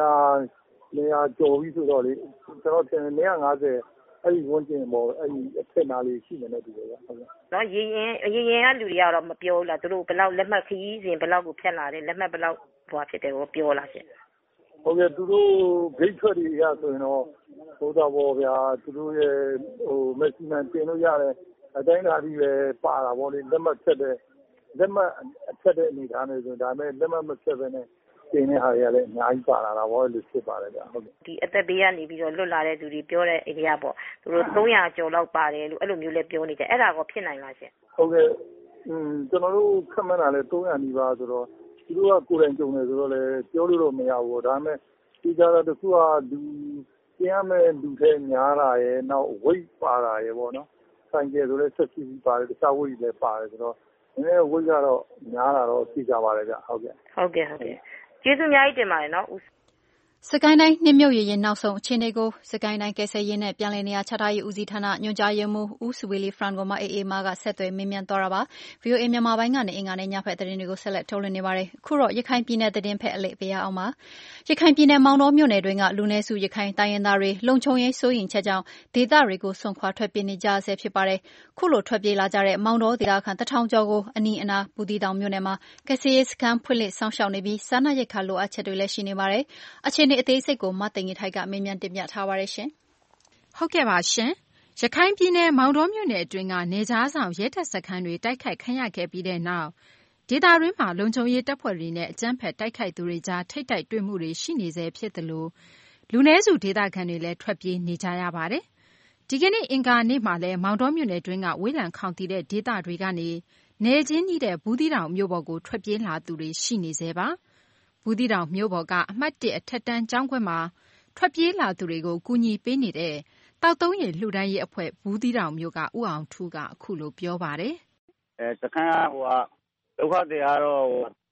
200ကျော်ပြီဆိုတော့လေကျွန်တော်ထင်250အဲ့ဒီဝန်ကျင်ပေါ့အဲ့ဒီအထက်နာလေးရှိနေတယ်တူတယ်ဗျဟုတ်ကဲ့နော်ရေရင်ကလူတွေကတော့မပြောဘူးလားသူတို့ဘယ်လောက်လက်မှတ်ခရီးစဉ်ဘယ်လောက်ကိုဖြတ်လာတယ်လက်မှတ်ဘယ်လောက်ဟိုဖြစ်တယ်ကိုပြောလားရှင်ဟုတ်ကဲ့သူတို့ဂိတ်ထွက်တွေရဆိုရင်တော့ဟိုတော့ပေါ့ဗျာသူတို့ရဲ့ဟိုမက်ဆီမန်တင်လို့ရတယ်အတိုင်းသားကြီးပဲပါတာပေါ့လေလက်မှတ်ဖြတ်တဲ့အနေထားနဲ့ဆိုဒါပေမဲ့လက်မှတ်မဖြတ်ဘဲနဲ့တင်တဲ့ဟာတွေလည်းအများကြီးပါလာတာပေါ့လို့ဖြစ်ပါတယ်ဗျဟုတ်ကဲ့ဒီအသက်ဘေးကနေပြီးတော့လွတ်လာတဲ့သူတွေပြောတဲ့အေရိယာပေါ့သူတို့300ကျော်လောက်ပါတယ်လို့အဲ့လိုမျိုးလည်းပြောနေတယ်အဲ့ဒါကိုဖြစ်နိုင်လားရှင်ဟုတ်ကဲ့ကျွန်တော်တို့ခက်မှန်းတာလည်း300နီးပါးဆိုတော့သူတို့ကကိုယ်တိုင်ကြုံနေဆိုတော့လည်းပြောလို့တော့မရဘူးဒါပေမဲ့ဒီကြတော့တခုကလူကျင်းရမဲ့လူတွေများလာရဲ့နောက်ဝိတ်ပါလာရဲ့ပေါ့နော်ဆိုင်ကယ်ဆိုလည်းဆက်စီပါတယ်တခြားဝိတ်လည်းပါတယ်ဆိုတော့နည်းနည်းဝိတ်ကတော့များလာတော့သိကြပါတယ်ဗျဟုတ်ကဲ့ကျေးဇူးအများကြီးတင်ပါတယ်နော်စကိုင်းတိုင်းနှင်းမြုပ်ရေရင်နောက်ဆုံးအခြေအနေကိုစကိုင်းတိုင်းကယ်ဆယ်ရေးနဲ့ပြန်လည်နေရာချထားရေးဦးစီးဌာနညွှန်ကြားရေးမှူးဦးစဝီလီဖရန်ကိုအေးမာကဆက်သွယ်မေးမြန်းသွားတာပါ VOA မြန်မာပိုင်းကနေအင်္ဂါနေ့ညဖက်သတင်းတွေကိုဆက်လက်ထုတ်လွှင့်နေပါတယ်ခုတော့ရခိုင်ပြည်နယ်သတင်းဖက်အလေးပေးရအောင်ပါရခိုင်ပြည်နယ်မောင်တော်မြို့နယ်တွင်းကလူနည်းစုရခိုင်တိုင်းရင်းသားတွေလုံခြုံရေးစိုးရိမ်ချက်ကြောင့်ဒေသတွေကိုဆွန့်ခွာထွက်ပြေးနေကြဆဲဖြစ်ပါတယ်ခုလိုထွက်ပြေးလာကြတဲ့မောင်တော်ဒေသခံ1000ကျော်ကိုအနီးအနားဘူးတီတောင်မြို့နယ်မှာကယ်ဆယ်ရေးစခန်းဖွင့်လှစ်ဆောင်ရှောက်နေပြီးစားနပ်ရိက္ခာလိုအပ်ချက်တွေလည်းရှိနေပါတယ်အခြေအနေအသေးစိတ်ကိုမသိင်္ဂီထိုက်ကမေးမြန်းတင်ပြထားပါတယ်ရှင်။ဟုတ်ကဲ့ပါရှင်။ရခိုင်ပြည်နယ်မောင်တော်မြို့နယ်အတွင်းကနေကြားဆောင်ရဲတပ်စခန်းတွေတိုက်ခိုက်ခံရခဲ့ပြီးတဲ့နောက်ဒေသတွင်းမှာလုံခြုံရေးတပ်ဖွဲ့တွေနဲ့အကြမ်းဖက်တိုက်ခိုက်သူတွေကြားထိပ်တိုက်တွေ့မှုတွေရှိနေဆဲဖြစ်သလိုလူနည်းစုဒေသခံတွေလည်းထွက်ပြေးနေကြရပါတယ်။ဒီကနေ့အင်္ဂါနေ့မှာလည်းမောင်တော်မြို့နယ်တွင်းကဝေးလံခေါင်တည်တဲ့ဒေသတွေကနေနယ်ချင်းကြီးတဲ့ဘူးတီတောင်မြို့ပေါ်ကိုထွက်ပြေးလာသူတွေရှိနေဆဲပါ။ဘူးတီတောင်မြို့ပေါ်ကအမှတ်1အထက်တန်းကျောင်းခွဲမှာထွက်ပြေးလာသူတွေကိုကူညီပေးနေတဲ့တောက်သုံးရည်လှူဒန်းရေးအဖွဲ့ဘူးတီတောင်မြို့ကဦးအောင်ထူးကအခုလိုပြောပါတယ်။စခန်းကဒုက္ခတွေကတော့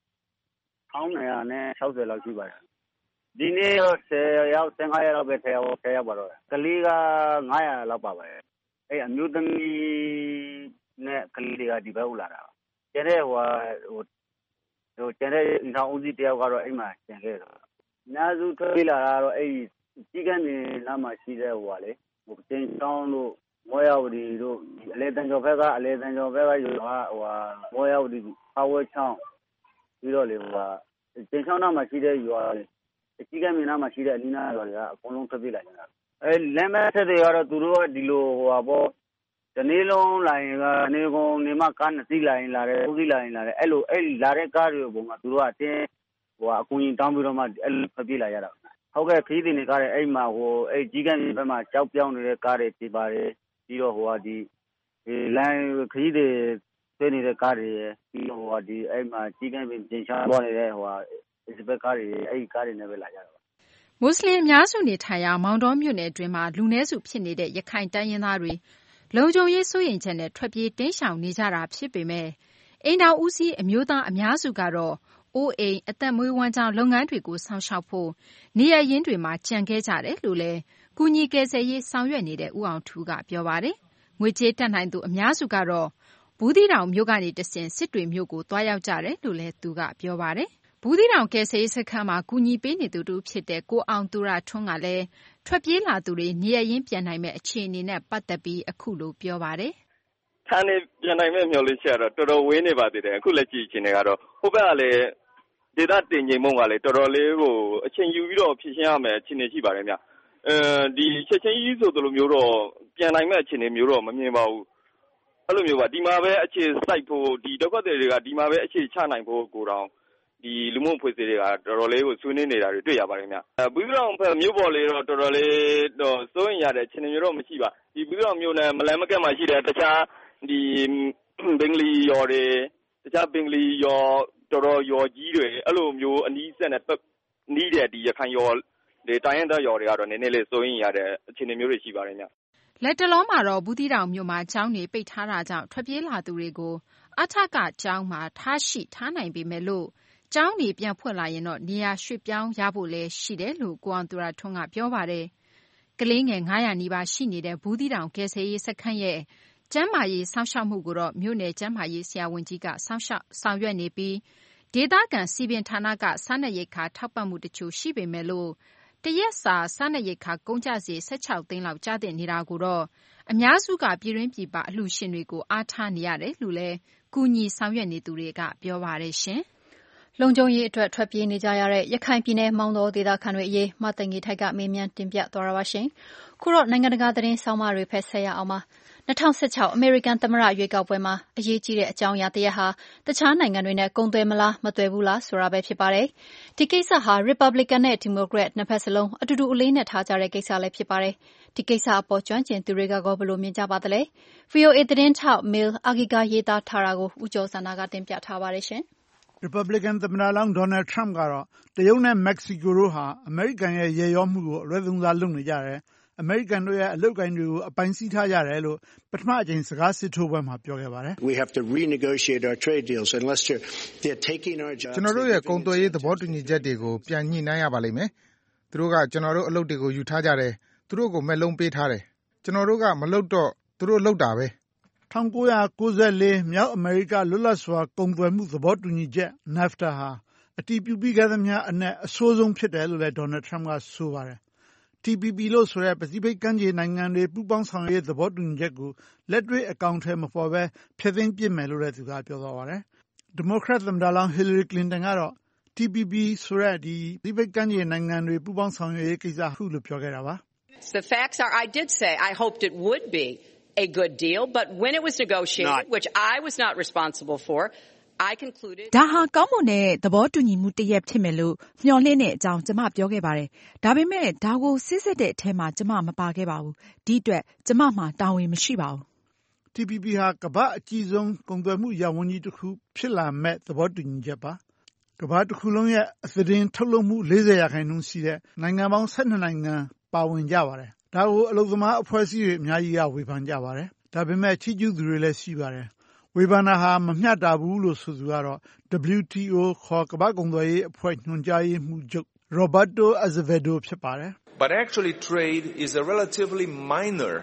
1960လောက်ရှိပါတယ်။ဒီနေ့တော့10ယောက်15ယောက်ပဲ10ယောက်ပါတော့ကလေးက900လောက်ပါပဲ။အဲ့အမျိုးသမီးနဲ့ကလေးတွေကဒီဘက်ဦးလာတာ။ကျန်တဲ့ကျန်တဲ့ထောင်ဦးစီးတယောက်ကတော့အိမ်မှာကျန်ခဲ့တော့အများစုထွက်ပြေးလာတာတော့အဲ့ကြီးကန်းနေနားမှာရှိတဲ့တင်ချောင်းတို့မောရဝတီတို့အလဲတန်ကျော်ဘက်ကရွာမောရဝတီအဝဲချောင်းပြီးတော့တင်ချောင်းနားမှာရှိတဲ့ရွာကြီးကန်းနေနားမှာရှိတဲ့အနီးနားရွာတွေကအကုန်လုံးထွက်ပြေးလာကြတာလမ်းမဆက်တွေကတော့သူတို့ကဒီလိုဒီနေ့လုံးလာရင်ကနေကုန်နေမှကား2စီးလာရင်လာတယ်3စီးလာရင်လာတယ်အဲ့လာတဲ့ကားတွေပုံမှာသူတို့ကအတင်းအကူကြီးတောင်းပြီးတော့မှအဲ့လိုထွက်ပြေးလာရတာဟုတ်ကဲ့ခရီးသည်တွေကားတွေအဲ့မှာအဲ့ကြီးကန်းဘက်မှာကြောက်ပြောင်းနေတဲ့ကားတွေပြပါတယ်ပြီးတော့ဒီလမ်းခရီးသည်ဆွဲနေတဲ့ကားတွေပြီးတော့အဲ့မှာကြီးကန်းပြင်ချမ်းသွားနေတဲ့ဒီဘက်ကားတွေအဲ့ကားတွေနဲ့ပဲလာကြတာမွတ်စလင်အများစုနေထိုင်ရာမောင်တော်မြို့နယ်အတွင်းမှာလူနည်းစုဖြစ်နေတဲ့ရခိုင်တိုင်းရင်းသားတွေလုံခြုံရေးစိုးရိမ်ချက်နဲ့ထွက်ပြေးတင်းရှောင်နေကြတာဖြစ်ပေမဲ့အိမ်တော်ဦးစီးအမျိုးသားအများစုကတော့အိုးအိမ်အသက်မွေးဝမ်းကြောင်းလုပ်ငန်းတွေကိုဆောင်ရှောက်ဖို့နေရရင်းတွေမှာကြံခဲ့ကြတယ်လို့လည်းကုညီကယ်ဆယ်ရေးဆောင်ရွက်နေတဲ့ဦးအောင်ထူးကပြောပါတယ်။ငွေကြေးတက်နိုင်သူအများစုကတော့ဘူးတီတောင်မြို့ကနေတဆင့်စစ်တွေမြို့ကိုသွားရောက်ကြတယ်လို့လည်းသူကပြောပါတယ်။ဘူးတီတောင်ကယ်ဆယ်ရေးစခန်းမှာကူညီပေးနေသူတို့ဖြစ်တဲ့ကိုအောင်သူရထွန်းကလည်းထွက်ပြေးလာသူတွေနေရရင်းပြန်နိုင်မဲ့အခြေအနေနဲ့ပတ်သက်ပြီးအခုလိုပြောပါတယ်။ဌာနေပြန်နိုင်မဲ့မျှော်လင့်ချက်ကတော့တော်တော်ဝေးနေပါသေးတယ်အခုလက်ကြည့်ခြင်းတွေကတော့ဟိုဘက်ကလည်းဒေသတင်ငိမ်မုံကလည်းတော်တော်လေးကိုအချိန်ယူပြီးတော့ဖြည့်ရှင်းရမယ်အခြေအနေရှိပါတယ်ဗျဒီချက်ချင်းကြီးဆိုသလိုမျိုးတော့ပြန်နိုင်မဲ့အခြေအနေမျိုးတော့မမြင်ပါဘူးအဲ့လိုမျိုးပါဒီမှာပဲအခြေစိုက်ဖို့ဒီဒုက္ခသည်တွေကဒီမှာပဲအခြေချနိုင်ဖို့ကိုတောင်ဒီလူမှုအဖွဲ့အစည်းတွေကတော်တော်လေးကိုဆွေးနွေးနေတာတွေတွေ့ရပါတယ်ခင်ဗျ။ဘူးသီးတောင်ဘက်မြို့ပေါ်လေးတော့တော်တော်လေးတော့စိုးရင်ရတဲ့အခြေအနေမျိုးတော့မရှိပါဒီဘူးသီးတောင်မြို့နယ်မလန်မကက်မှာရှိတဲ့တခြားဒီဘင်္ဂလီရော်တွေတခြားဘင်္ဂလီရော်တော်တော်ရော်ကြီးတွေအဲ့လိုမျိုးအနီးစက်နဲ့နီးတဲ့ဒီရခိုင်ရော်တွေတိုင်းရင်းသားရော်တွေကတော့နည်းနည်းလေးစိုးရင်ရတဲ့အခြေအနေမျိုးတွေရှိပါတယ်ခင်ဗျ။လက်တလုံးမှာတော့ဘူးသီးတောင်မြို့မှာကျောင်းတွေပိတ်ထားတာကြောင့်ထွက်ပြေးလာသူတွေကိုအထကကျောင်းမှာထားနိုင်ပေမဲ့လို့ကျောင်းတွေပြန်ဖွင့်လာရင်တော့နေရာရွှေ့ပြောင်းရဖို့လည်းရှိတယ်လို့ကိုအောင်သူရထွန်းကပြောပါတယ်။ကလေးငယ်900နီးပါးရှိနေတဲ့ဘူးသီးတောင်ကယ်ဆယ်ရေးစခန်းရဲ့ကျန်းမာရေးစောင့်ရှောက်မှုကိုတော့မြို့နယ်ကျန်းမာရေးဆရာဝန်ကြီးကဆောင်ရွက်နေပြီးဒေသခံစီပင်ဌာနကစားနပ်ရိက္ခာထောက်ပံ့မှုတချို့ရှိပေမဲ့လို့တရက်စာစားနပ်ရိက္ခာကုန်ကျစရိတ်16သိန်းလောက်ကျသင့်နေတာကိုတော့အများစုကပြည်တွင်းပြည်ပအလှူရှင်တွေကိုအားထားနေရတယ်လို့လည်းကူညီဆောင်ရွက်နေသူတွေကပြောပါတယ်ရှင်။လုံခြုံရေးအတွက်ထွက်ပြေးနေကြရတဲ့ရခိုင်ပြည်နယ်မောင်တောဒေသခံတွေအရေးမသိင်္ဂီထိုက်ကမေးမြန်းတင်ပြသွားတာပါရှင်။ခုတော့နိုင်ငံတကာသတင်းဆောင်းပါးတွေဖက်ဆက်ရအောင်ပါ။2016အမေရိကန်သမ္မတရွေးကောက်ပွဲမှာအရေးကြီးတဲ့အကြောင်းအရာတစ်ရပ်ဟာတခြားနိုင်ငံတွေနဲ့ကုန်သွယ်မလားမသွယ်ဘူးလားဆိုတာပဲဖြစ်ပါတယ်။ဒီကိစ္စဟာ Republican နဲ့ Democrat နှစ်ဖက်စလုံးအတူတူအလေးနဲ့ထားကြတဲ့ကိစ္စလည်းဖြစ်ပါတယ်။ဒီကိစ္စအပေါ်ကျွမ်းကျင်သူတွေကဘယ်လိုမြင်ကြပါသလဲ။ VOA သတင်းထောက် Mel Agiga ရေးသားထားတာကိုဦးကျော်စန္ဒာကတင်ပြထားပါတယ်ရှင်။ Republican သမ္မတလောင်း Donald Trump ကတော့တရုတ်နဲ့မက္ကဆီကိုတို့ဟာအမေရိကန်ရဲ့ရေရောမှုကိုအလွဲသုံးစားလုပ်နေကြတယ်။အမေရိကန်တို့ရဲ့အလုပ်ကိုင်တွေကိုအပိုင်းစီးထားကြတယ်လို့ပထမအကြိမ်စကားစစ်ထိုးပွဲမှာပြောခဲ့ပါတယ်။ We have to renegotiate our trade deals unless they're taking our jobs. ကျွန်တော်တို့ရဲ့ကုန်သွယ်ရေးသဘောတူညီချက်တွေကိုပြန်ညှိနှိုင်းရပါလိမ့်မယ်။သူတို့ကကျွန်တော်တို့အလုပ်တွေကိုယူထားကြတယ်။သူတို့ကိုမဲ့လုံးပေးထားတယ်။ကျွန်တော်တို့ကမလုပ်တော့သူတို့လုပ်တာပဲ။1994မြောက်အမေရိကလွတ်လပ်စွာကုန်သွယ်မှုသဘောတူညီချက် NAFTA ဟာအတည်ပြုပြီးခဲ့သမျှအနက်အဆိုးဆုံးဖြစ်တယ်လို့လည်း Donald Trump ကဆိုပါတယ်။ TPP လို့ဆိုတဲ့ပစိဖိတ်ကမ်းခြေနိုင်ငံတွေပူးပေါင်းဆောင်ရွက်ရေးသဘောတူညီချက်ကိုလက်တွေ့အကောင်အထည်မဖော်ဘဲဖျက်သိမ်းပစ်မယ်လို့လည်းသူကပြောသွားပါတယ်။ Democrat သမ္မတလောင်း Hillary Clinton ကတော့ TPP ဆိုတဲ့ဒီပစိဖိတ်ကမ်းခြေနိုင်ငံတွေပူးပေါင်းဆောင်ရွက်ရေးကိစ္စခုလိုပြောခဲ့တာပါ။ The facts are I did say I hoped it would be a good deal but when it was negotiated which I was not responsible for ဒါဟာကောင်းမွန်တဲ့သဘောတူညီမှုတစ်ရပ်ဖြစ်မယ်လို့မျှော်လင့်တဲ့အကြောင်းကျမပြောခဲ့ပါတယ်။ဒါပေမဲ့ဒါကိုစစ်စစ်တဲ့အထဲမှာကျမမပါခဲ့ပါဘူး။ဒီအတွက်ကျမမှာတာဝန်မရှိပါဘူး။ TPP ဟာကမ္ဘာအကြီးဆုံးကုန်သွယ်မှုရဝန်းကြီးတစ်ခုဖြစ်လာမဲ့သဘောတူညီချက်ပါ။ကမ္ဘာတစ်ခုလုံးရဲ့အသတင်းထုတ်လုပ်မှု 40% ရှိတဲ့နိုင်ငံပေါင်း12နိုင်ငံပါဝင်ကြပါတယ်။ဒါကိုအလုပ်သမားအဖွဲ့အစည်းတွေအများကြီးကဝေဖန်ကြပါတယ်။ဒါပေမဲ့ချီးကျူးသူတွေလည်းရှိပါတယ်။ဝေဖန်တာဟာမမျှတဘူးလို့ဆိုသူကတော့ WTO ခေါ်ကမ္ဘာ့ကုန်သွယ်ရေးအဖွဲ့ညွှန်ကြားရေးမှူးချုပ် Roberto Azevedo ဖြစ်ပါတယ်။ But actually trade is a relatively minor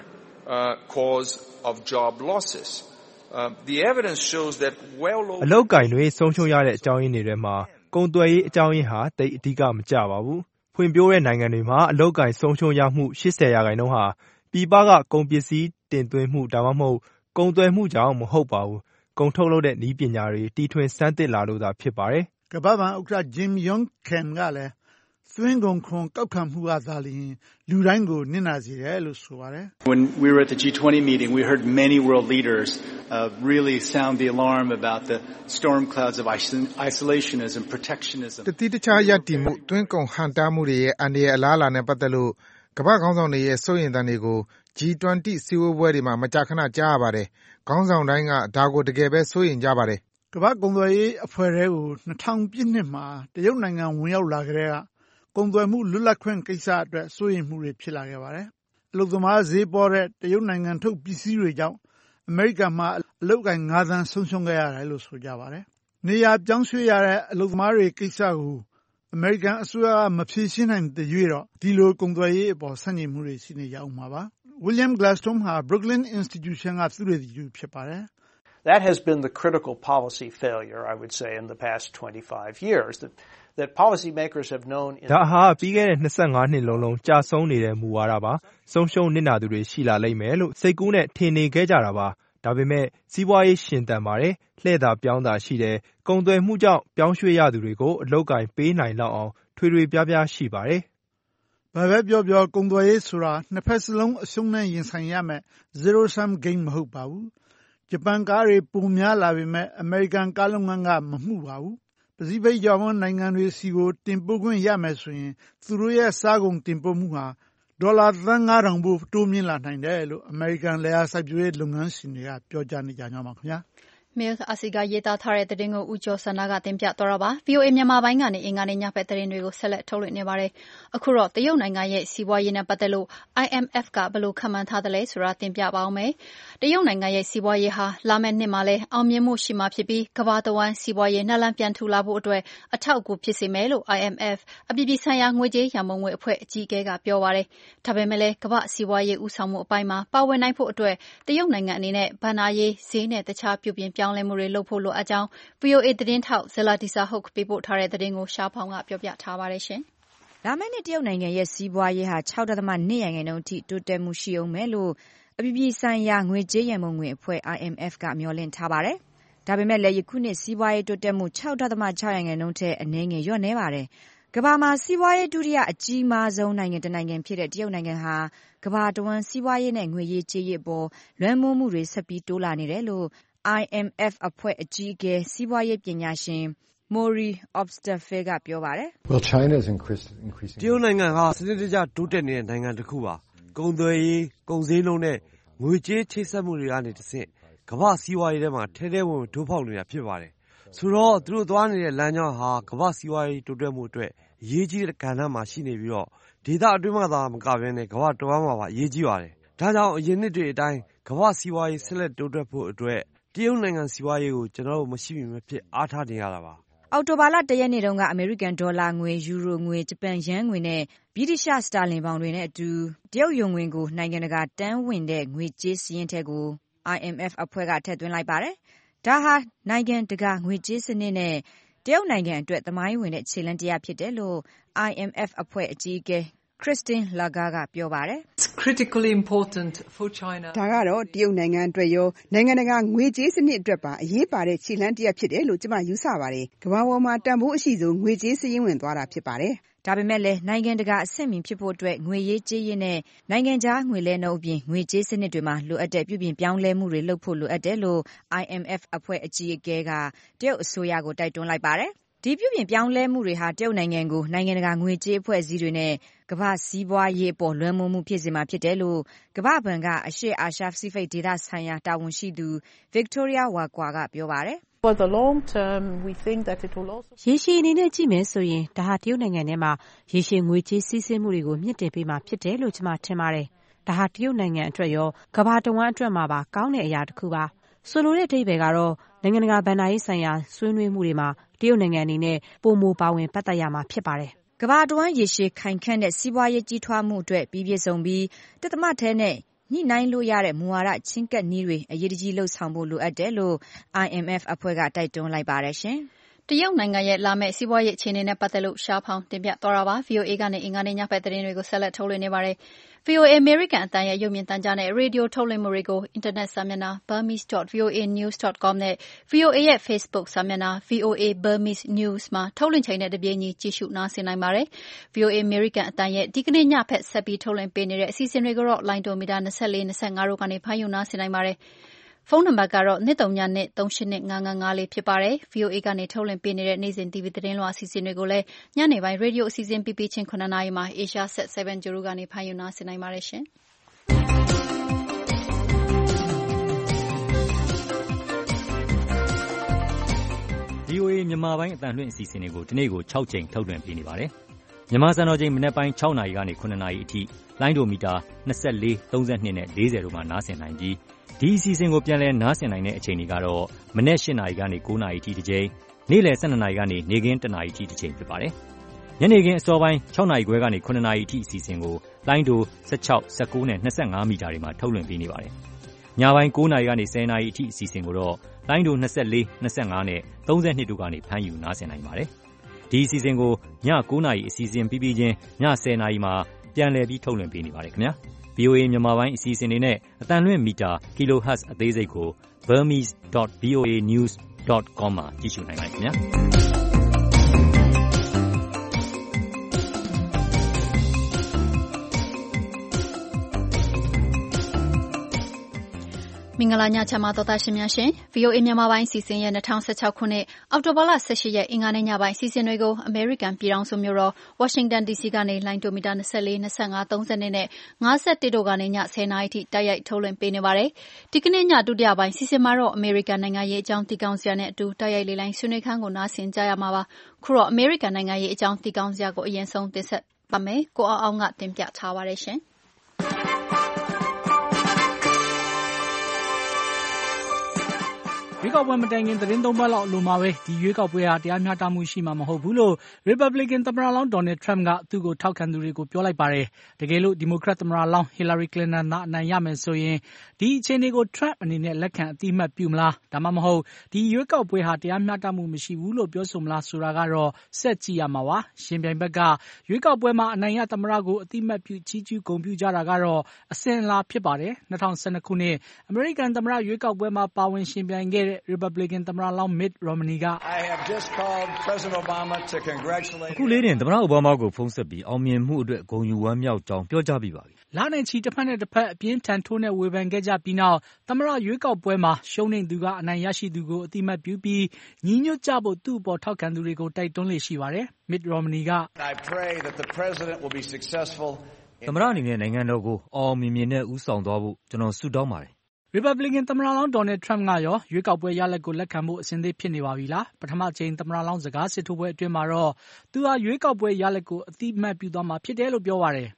cause of job losses. The evidence shows that well over အလုပ်ကိုင်တွေဆုံးရှုံးရတဲ့အကြောင်းရင်းတွေထဲမှာကုန်သွယ်ရေးအကြောင်းရင်းဟာတိတ်အဓိကမကျပါဘူး။ဖွံ့ဖြိုးတဲ့နိုင်ငံတွေမှာအလုပ်ကိုင်ဆုံးရှုံးရမှု 80% ဟာပြည်ပကကုန်ပစ္စည်းတင်သွင်းမှုဒါမှမဟုတ်ကုန်သွယ်မှုကြောင့်မဟုတ်ပါဘူး။ကုန်ထုတ်လုပ်တဲ့နည်းပညာတွေတီထွင်ဆန်းသစ်လာလို့သာဖြစ်ပါတယ်။ကမ္ဘာ့ဘဏ်ဥက္ကဋ္ဌ Jim Yong Kim ကလည်းသွင်းကုန်ခွန်ကောက်ခံမှုကသာလျှင်လူတိုင်းကိုနစ်နာစေတယ်လို့ဆိုပါတယ်။ When we were at the G20 meeting, we heard many world leaders really sound the alarm about the storm clouds of isolationism, protectionism. တတိတခြားရပ်တည်မှုသွင်းကုန်ဟန်တားမှုတွေရဲ့အန္တရာယ်အလားအလာနဲ့ပတ်သက်လို့ကမ္ဘာ့ခေါင်းဆောင်တွေရဲ့စိုးရိမ်သံတွေကို G20 စည်းဝေးပွဲတွေမှာမကြာခဏကြားရပါတယ်။ခေါင်းဆောင်တိုင်းကဒါကိုတကယ်ပဲစိုးရိမ်ကြပါတယ်။ကမ္ဘာ့ကုန်သွယ်ရေးအဖွဲ့ထဲကို2000ပြည့်နှစ်မှာတရုတ်နိုင်ငံဝင်ရောက်လာကြတဲ့ကုန်သွယ်မှုလွတ်လပ်ခွင့်ကိစ္စအတွက်စိုးရိမ်မှုတွေဖြစ်လာခဲ့ပါတယ်။အလုပ်သမားဈေးပေါ်တဲ့တရုတ်နိုင်ငံထုတ်ပစ္စည်းတွေကြောင့်အမေရိကန်မှာအလုပ်ကိုင်9သန်းဆုံးရှုံးခဲ့ရတယ်လို့ဆိုကြပါတယ်။နေရာပြောင်းရွှေ့ရတဲ့အလုပ်သမားတွေကိစ္စကိုအမေရိကန်အစိုးရကမဖြေရှင်းနိုင်တဲ့ရွေ့တော့ဒီလိုကုန်သွယ်ရေးအပေါ်ဆန့်ကျင်မှုတွေရှိနေကြအောင်ပါပါ။ William Gladstone ဟာ Brooklyn Institution ကသုတေသီဖြစ်ပါတယ်။ That has been the critical policy failure, I would say, in the past 25 years. That policymakers have known. ဒါဟာပြီးခဲ့တဲ့25နှစ်လုံးကြာဆုံးနေတဲ့မူဝါဒပါ။ဆုံးရှုံးနစ်နာသူတွေရှိလာလိမ့်မယ်လို့စိတ်ကူးနဲ့ထင်နေခဲ့ကြတာပါ။ဒါပေမဲ့စီးပွားရေးရှင်သန်ပါတယ်။လှည့်သာပြောင်းသာရှိတယ်။ကုန်သွယ်မှုကြောင့်ပြောင်းရွှေ့ရသူတွေကိုအလုပ်ကိုင်ပေးနိုင်လောက်အောင်ထွေထွေပြားပြားရှိပါတယ်။ဘာပဲပြောပြောကုန်သွယ်ရေးဆိုတာနှစ်ဖက်စလုံးအရှုံးနဲ့ရင်ဆိုင်ရမယ် zero sum game မဟုတ်ပါဘူး။ဂျပန်ကားတွေပုံများလာပေမဲ့အမေရိကန်ကားလုပ်ငန်းကမမှုပါဘူး။ပစိဖိတ်ရပ်ဝန်းနိုင်ငံတွေစီကိုတင်ပို့ခွင့်ရမယ်ဆိုရင်သူတို့ရဲ့စားကုန်တင်ပို့မှုဟာဒေါ်လာသန်း9000ဘို့တိုးမြင့်လာနိုင်တယ်လို့အမေရိကန်လယ်ယာစိုက်ပျိုးရေးလုပ်ငန်းရှင်တွေကပြောကြားနေကြကြောင်းပါခင်ဗျာ။ Mail အစီကရေးသားထားတဲ့သတင်းကိုဦးကျော်စန္ဒကတင်ပြသွားတာပါ။ VOA မြန်မာပိုင်းကနေအင်္ဂါနေ့ညဘက်သတင်းတွေကိုဆက်လက်ထုတ်လွှင့်နေပါတယ်။အခုတော့တရုတ်နိုင်ငံရဲ့စီးပွားရေးနဲ့ပတ်သက်လို့ IMF ကဘယ်လိုခန့်မှန်းထားသလဲဆိုတာတင်ပြပါဦးမယ်။တရုတ်နိုင်ငံရဲ့စီးပွားရေးဟာလာမယ့်နှစ်မှာလည်းအောင်မြင်မှုရှိမှာဖြစ်ပြီးကမ္ဘာတဝန်းစီးပွားရေးနလန်ပြန်ထူလာဖို့အတွက်အထောက်အကူဖြစ်စေမယ်လို့ IMF အပြည်ပြည်ဆိုင်ရာငွေကြေးရန်ပုံငွေအဖွဲ့အကြီးအကဲကပြောပါတယ်။ဒါပေမဲ့လည်းကမ္ဘာစီးပွားရေးဦးဆောင်မှုအပိုင်းမှာပါဝင်နိုင်ဖို့အတွက်တရုတ်နိုင်ငံအနေနဲ့ဘဏ္ဍာရေးဈေးနဲ့တခြားပြုပြင်ပြောင်းလဲမှုတွေလုပ်ဖို့လိုအပ်ကြောင်း VOA သတင်းထောက် Zlatisa Hoke ပေးပို့ထားတဲ့သတင်းကိုရှားဖောင်ကပြောပြထားပါတယ်။လာမယ့်နှစ်တရုတ်နိုင်ငံရဲ့စီးပွားရေးဟာ 6.2% အထိတိုးတက်မှုရှိအောင်မယ်လို့အပြည်ပြည်ဆိုင်ရာငွေကြေးရန်ပုံငွေအဖွဲ့ IMF ကမျှော်လင့်ထားပါတယ်။ဒါပေမဲ့လည်းယခုနှစ်စီးပွားရေးတိုးတက်မှု 6.6% ထက်အနည်းငယ်လျော့နည်းပါတယ်။ကမ္ဘာမှာစီးပွားရေးဒုတိယအကြီးမားဆုံးနိုင်ငံတစ်နိုင်ငံဖြစ်တဲ့တရုတ်နိုင်ငံဟာကမ္ဘာတဝန်းစီးပွားရေးနဲ့ငွေရေးကြေးရေးအပေါ်လွှမ်းမိုးမှုတွေဆက်ပြီးတိုးလာနေတယ်လို့IMF အဖွဲ့အကြီးအကဲစီးပွားရေးပညာရှင် Maury Obstfeld ကပြောပါတယ်။တရုတ်နိုင်ငံဟာစနစ်တကျတိုးတက်နေတဲ့နိုင်ငံတစ်ခုပါ။ကုန်သွယ်ရေး၊ကုန်ဈေးနှုန်းနဲ့ငွေကြေးချိတ်ဆက်မှုတွေကနေတဆင့်ကမ္ဘာစီးပွားရေးထဲမှာထဲထဲဝင်ဝင်ထိုးဖောက်နေတာဖြစ်ပါတယ်။ဆိုတော့သူတို့သွားနေတဲ့လမ်းကြောင်းဟာကမ္ဘာစီးပွားရေးတိုးတက်မှုအတွက်အရေးကြီးတဲ့ကဏ္ဍမှာရှိနေပြီးတော့ဒေသအတွင်းမှာသာမကဘဲနဲ့ကမ္ဘာတဝန်းမှာပါအရေးကြီးပါတယ်။ဒါကြောင့်အရင်နှစ်တွေအတိုင်းကမ္ဘာစီးပွားရေးဆက်လက်တိုးတက်ဖို့အတွက်တရုတ်နိုင်ငံစီးပွားရေးကိုကျွန်တော်တို့မရှိမဖြစ်အားထားနေရတာပါ။အောက်တိုဘာလ1ရက်နေ့တုန်းကအမေရိကန်ဒေါ်လာငွေ၊ယူရိုငွေ၊ဂျပန်ယန်းငွေနဲ့ဗြိတိသျှစတာလင်ပေါင်တွေနဲ့အတူတရုတ်ယွမ်ငွေကိုနိုင်ငံတကာတန်းဝင်တဲ့ငွေကြေးစာရင်းထဲကို IMF အဖွဲ့ကထည့်သွင်းလိုက်ပါတယ်။ဒါဟာနိုင်ငံတကာငွေကြေးစနစ်နဲ့တရုတ်နိုင်ငံအတွက်သမိုင်းဝင်တဲ့ခြေလှမ်းတစ်ရပ်ဖြစ်တယ်လို့ IMF အဖွဲ့အကြီးအကဲChristine Lagarde ကပြောပါတယ်။ "ဒါကတော့တရုတ်နိုင်ငံအတွက်ရောနိုင်ငံတကာငွေကြေးစနစ်အတွက်ပါအရေးပါတဲ့ခြေလှမ်းတစ်ရပ်ဖြစ်တယ်လို့ကျမယူဆပါတယ်။ကမ္ဘာပေါ်မှာတန်ဖိုးအရှိဆုံးငွေကြေးစာရင်းဝင်သွားတာဖြစ်ပါတယ်။ဒါပေမဲ့လည်းနိုင်ငံတကာအဆင့်မီဖြစ်ဖို့အတွက်ငွေရေးကြေးရေးနဲ့နိုင်ငံခြားငွေလဲနှုန်းအပြင်ငွေကြေးစနစ်တွေမှာလိုအပ်တဲ့ပြုပြင်ပြောင်းလဲမှုတွေလုပ်ဖို့လိုအပ်တယ်လို့ IMF အဖွဲ့အကြီးအကဲကတရုတ်အစိုးရကိုတိုက်တွန်းလိုက်ပါတယ်။ဒီပြုပြင်ပြောင်းလဲမှုတွေဟာတရုတ်နိုင်ငံကိုနိုင်ငံတကာငွေကြေးအဖွဲ့အစည်းတွေနဲ့ကမ္ဘာစီးပွားရေးအပေါ်လွှမ်းမိုးမှုဖြစ်စေမှာဖြစ်တယ်လို့ကမ္ဘာ့ဘဏ်ကအရှေ့အာရှပစိဖိတ်ဒေသဆိုင်ရာတာဝန်ရှိသူ Victoria Wakwa ကပြောပါတယ်။ "ရေရှည်အနေနဲ့ကြည့်မယ်ဆိုရင်ဒါဟာတရုတ်နိုင်ငံထဲမှာရေရှည်ငွေကြေးစီးဆင်းမှုတွေကိုမြင့်တင်ပေးမှာဖြစ်တယ်လို့ကျွန်မထင်ပါတယ်။ဒါဟာတရုတ်နိုင်ငံအတွက်ရောကမ္ဘာတဝန်းအတွက်မှာပါကောင်းတဲ့အရာတစ်ခုပါ။ဆိုလိုတဲ့အဓိပ္ပာယ်ကတော့နိုင်ငံတကာဘဏ္ဍာရေးဆိုင်ရာဆွေးနွေးမှုတွေမှာတရုတ်နိုင်ငံအနေနဲ့ပိုမိုပါဝင်ပတ်သက်ရမှာဖြစ်ပါတယ်။ကမ္ဘာတဝန်းရေရှည်ခိုင်ခန့်တဲ့စီးပွားရေးကြီးထွားမှုအတွက်ပြီးပြည့်စုံပြီးတသမတ်ထဲနဲ့ညှိနှိုင်းလို့ရတဲ့မူဝါဒချဉ်းကပ်နည်းတွေအရေးတကြီးလှုပ်ဆောင်ဖို့လိုအပ်တယ်လို့ IMF အဖွဲ့ကတိုက်တွန်းလိုက်ပါတယ်ရှင်။တရုတ်နိုင်ငံရဲ့လာမယ့်စီးပွားရေးအခြေအနေနဲ့ပတ်သက်လို့ရှားဖောင်တင်ပြသွားတာပါ။ VOA ကနေအင်္ဂါနေ့ညဘက်သတင်းတွေကိုဆက်လက်ထုတ်လွှင့်နေပါတယ်။ VOA အမေရိကန်အသံရဲ့ရုပ်မြင်သံကြားနဲ့ရေဒီယိုထုတ်လွှင့်မှုတွေကိုအင်တာနက်စာမျက်နှာ burmese.voanews.com နဲ့ VOA ရဲ့ Facebook စာမျက်နှာ VOA Burmese News မှာထုတ်လွှင့်ချိန်နဲ့တပြေးညီကြည့်ရှုနားဆင်နိုင်ပါတယ်။ VOA အမေရိကန်အသံရဲ့ဒီကနေ့ညဘက်ဆက်ပြီးထုတ်လွှင့်ပေးနေတဲ့အစီအစဉ်တွေကိုတော့လိုင်းဒိုမီတာ24 25တို့ကနေဖမ်းယူနားဆင်နိုင်ပါတယ်။ဖုန်းနံပါတ်ကတော့232382555ဖြစ်ပါတယ်။ VOA ကနေထုတ်လွှင့်ပေးနေတဲ့နေ့စဉ် TV သတင်းလွှာအစီအစဉ်တွေကိုလည်းညနေပိုင်းရေဒီယိုအစီအစဉ်ပြီးချင်း9နာရီမှာ Asia Set 7 Guru ကနေဖမ်းယူနားဆင်နိုင်ပါတယ်ရှင်။ VOA မြန်မာပိုင်းအသံလွှင့်အစီအစဉ်တွေကိုဒီနေ့ကို6ကြိမ်ထုတ်လွှင့်ပေးနေပါတယ်။မြန်မာစံတော်ချိန်မနက်ပိုင်း6နာရီကနေ9နာရီအထိလိုင်းဒိုမီတာ24 32နဲ့40တို့မှာနားဆင်နိုင်ပြီးဒီအစီအစဉ်ကိုပြန်လည်နားဆင်နိုင်တဲ့အချိန်တွေကတော့မနက်8နာရီကနေ9နာရီအထိတစ်ကြိမ်နေ့လယ်12နာရီကနေနေ့ခင်း1နာရီအထိတစ်ကြိမ်ဖြစ်ပါတယ်။ညနေခင်းအစောပိုင်း6နာရီခွဲကနေ9နာရီအထိအစီအစဉ်ကိုလိုင်းဒို16 19နဲ့25မီတာတွေမှာထုတ်လွှင့်ပေးနေပါတယ်။ညပိုင်း9နာရီကနေ10နာရီအထိအစီအစဉ်ကိုတော့လိုင်းဒို24 25နဲ့32တို့ကနေဖမ်းယူနားဆင်နိုင်ပါတယ်။ဒီအစီအစဉ်ကိုည9နာရီအစီအစဉ်ပြီးချင်းည10နာရီမှာပြန်လည်ပြီးထုတ်လွှင့်ပေးနေပါတယ်ခင်ဗျာ။ VOA မြန်မာပိုင်းအစီအစဉ်တွေနဲ့အသံလွှင့်မီတာ kilohertz အသေးစိတ်ကို burmese.voanews.com မှာကြည့်ရှုနိုင်ပါတယ်ခင်ဗျာ။မင်္ဂလာညချမ်းပါတော်သားရှင်များရှင် VOA မြန်မာပိုင်းစီစဉ်ရဲ့2016ခုနှစ်အောက်တိုဘာလ18ရက်အင်္ဂါနေ့ညပိုင်းစီစဉ်တွေကိုအမေရိကန်ပြည်ထောင်စုမြို့တော် Washington DC ကနေလိုင်းတိုမီတာ24 25 30နဲ့51တို့ကနေည10:00နာရီထိတိုက်ရိုက်ထုတ်လွှင့်ပေးနေပါတယ်။ဒီကနေ့ညဒုတိယပိုင်းစီစဉ်မှာတော့အမေရိကန်နိုင်ငံရေးအကြောင်းတည်ကောင်းစရာနဲ့အတူတိုက်ရိုက်လေးလိုင်းဆွေးနွေးခန်းကိုနားဆင်ကြရမှာပါ။ခုတော့အမေရိကန်နိုင်ငံရေးအကြောင်းတည်ကောင်းစရာကိုအရင်ဆုံးတင်ဆက်ပါမယ်။ကိုအောင်ကတင်ပြထားပါတယ်ရှင်။ရွေးကောက်ပွဲမတိုင်ခင်သတင်းသုံးပတ်လောက်အလိုမှာပဲဒီရွေးကောက်ပွဲဟာတရားမျှတမှုရှိမှာမဟုတ်ဘူးလို့ Republican သမ္မတလောင်း Donald Trump ကသူ့ကိုထောက်ခံသူတွေကိုပြောလိုက်ပါတယ်။တကယ်လို့ Democrat သမ္မတလောင်း Hillary Clinton သာအနိုင်ရမယ်ဆိုရင်ဒီအခြေအနေကို Trump အနေနဲ့လက်ခံအသိအမှတ်ပြုမလားဒါမှမဟုတ်ဒီရွေးကောက်ပွဲဟာတရားမျှတမှုမရှိဘူးလို့ပြောဆိုမလားဆိုတာကတော့ဆက်ကြည့်ရမှာပါ။ရှင်ပြိုင်ဘက်ကရွေးကောက်ပွဲမှာအနိုင်ရသမ္မတကိုအသိအမှတ်ပြုချီးကျူးဂုဏ်ပြုကြတာကတော့အစဉ်အလာဖြစ်ပါတယ်။2012ခုနှစ်အမေရိကန်သမ္မတရွေးကောက်ပွဲမှာပါဝင်ရှင်ပြိုင်ခဲ့တဲ့ Republican သမ္မတလောင်း Mitt Romney ကအခုလေးတင်သမ္မတအိုဘားမားကိုဖုန်းဆက်ပြီးအောင်မြင်မှုအတွက်ဂုဏ်ယူဝမ်းမြောက်ကြောင်းပြောကြားပြီးပါပြီ။လနဲ့ချီတစ်ဖက်နဲ့တစ်ဖက်အပြင်းထန်ထိုးနဲ့ဝေဖန်ခဲ့ကြပြီးနောက်သမ္မတရွေးကောက်ပွဲမှာရှုံးနိမ့်သူကအနိုင်ရရှိသူကိုအတိမတ်ပြုပြီးညီညွတ်ကြဖို့သူ့အပေါ်ထောက်ခံသူတွေကိုတိုက်တွန်းလေ့ရှိပါတယ်။ Mitt Romney ကသမ္မတအနေနဲ့နိုင်ငံတော်ကိုအောင်မြင်မြင်နဲ့ဦးဆောင်သွားဖို့ကျွန်တော်ဆုတောင်းပါတယ် Republican သမ္မတလောင်း Donald Trump ကရောရွေးကောက်ပွဲရလဒ်ကိုလက်ခံဖို့အဆင်သင့်ဖြစ်နေပါပြီလားပထမချိန်သမ္မတလောင်းစကားစစ်ထိုးပွဲအတွင်းမှာတော့သူဟာရွေးကောက်ပွဲရလဒ်ကိုအတိအမှတ်ပြုသွားမှာဖြစ်တယ်လို့ပြောပါတယ်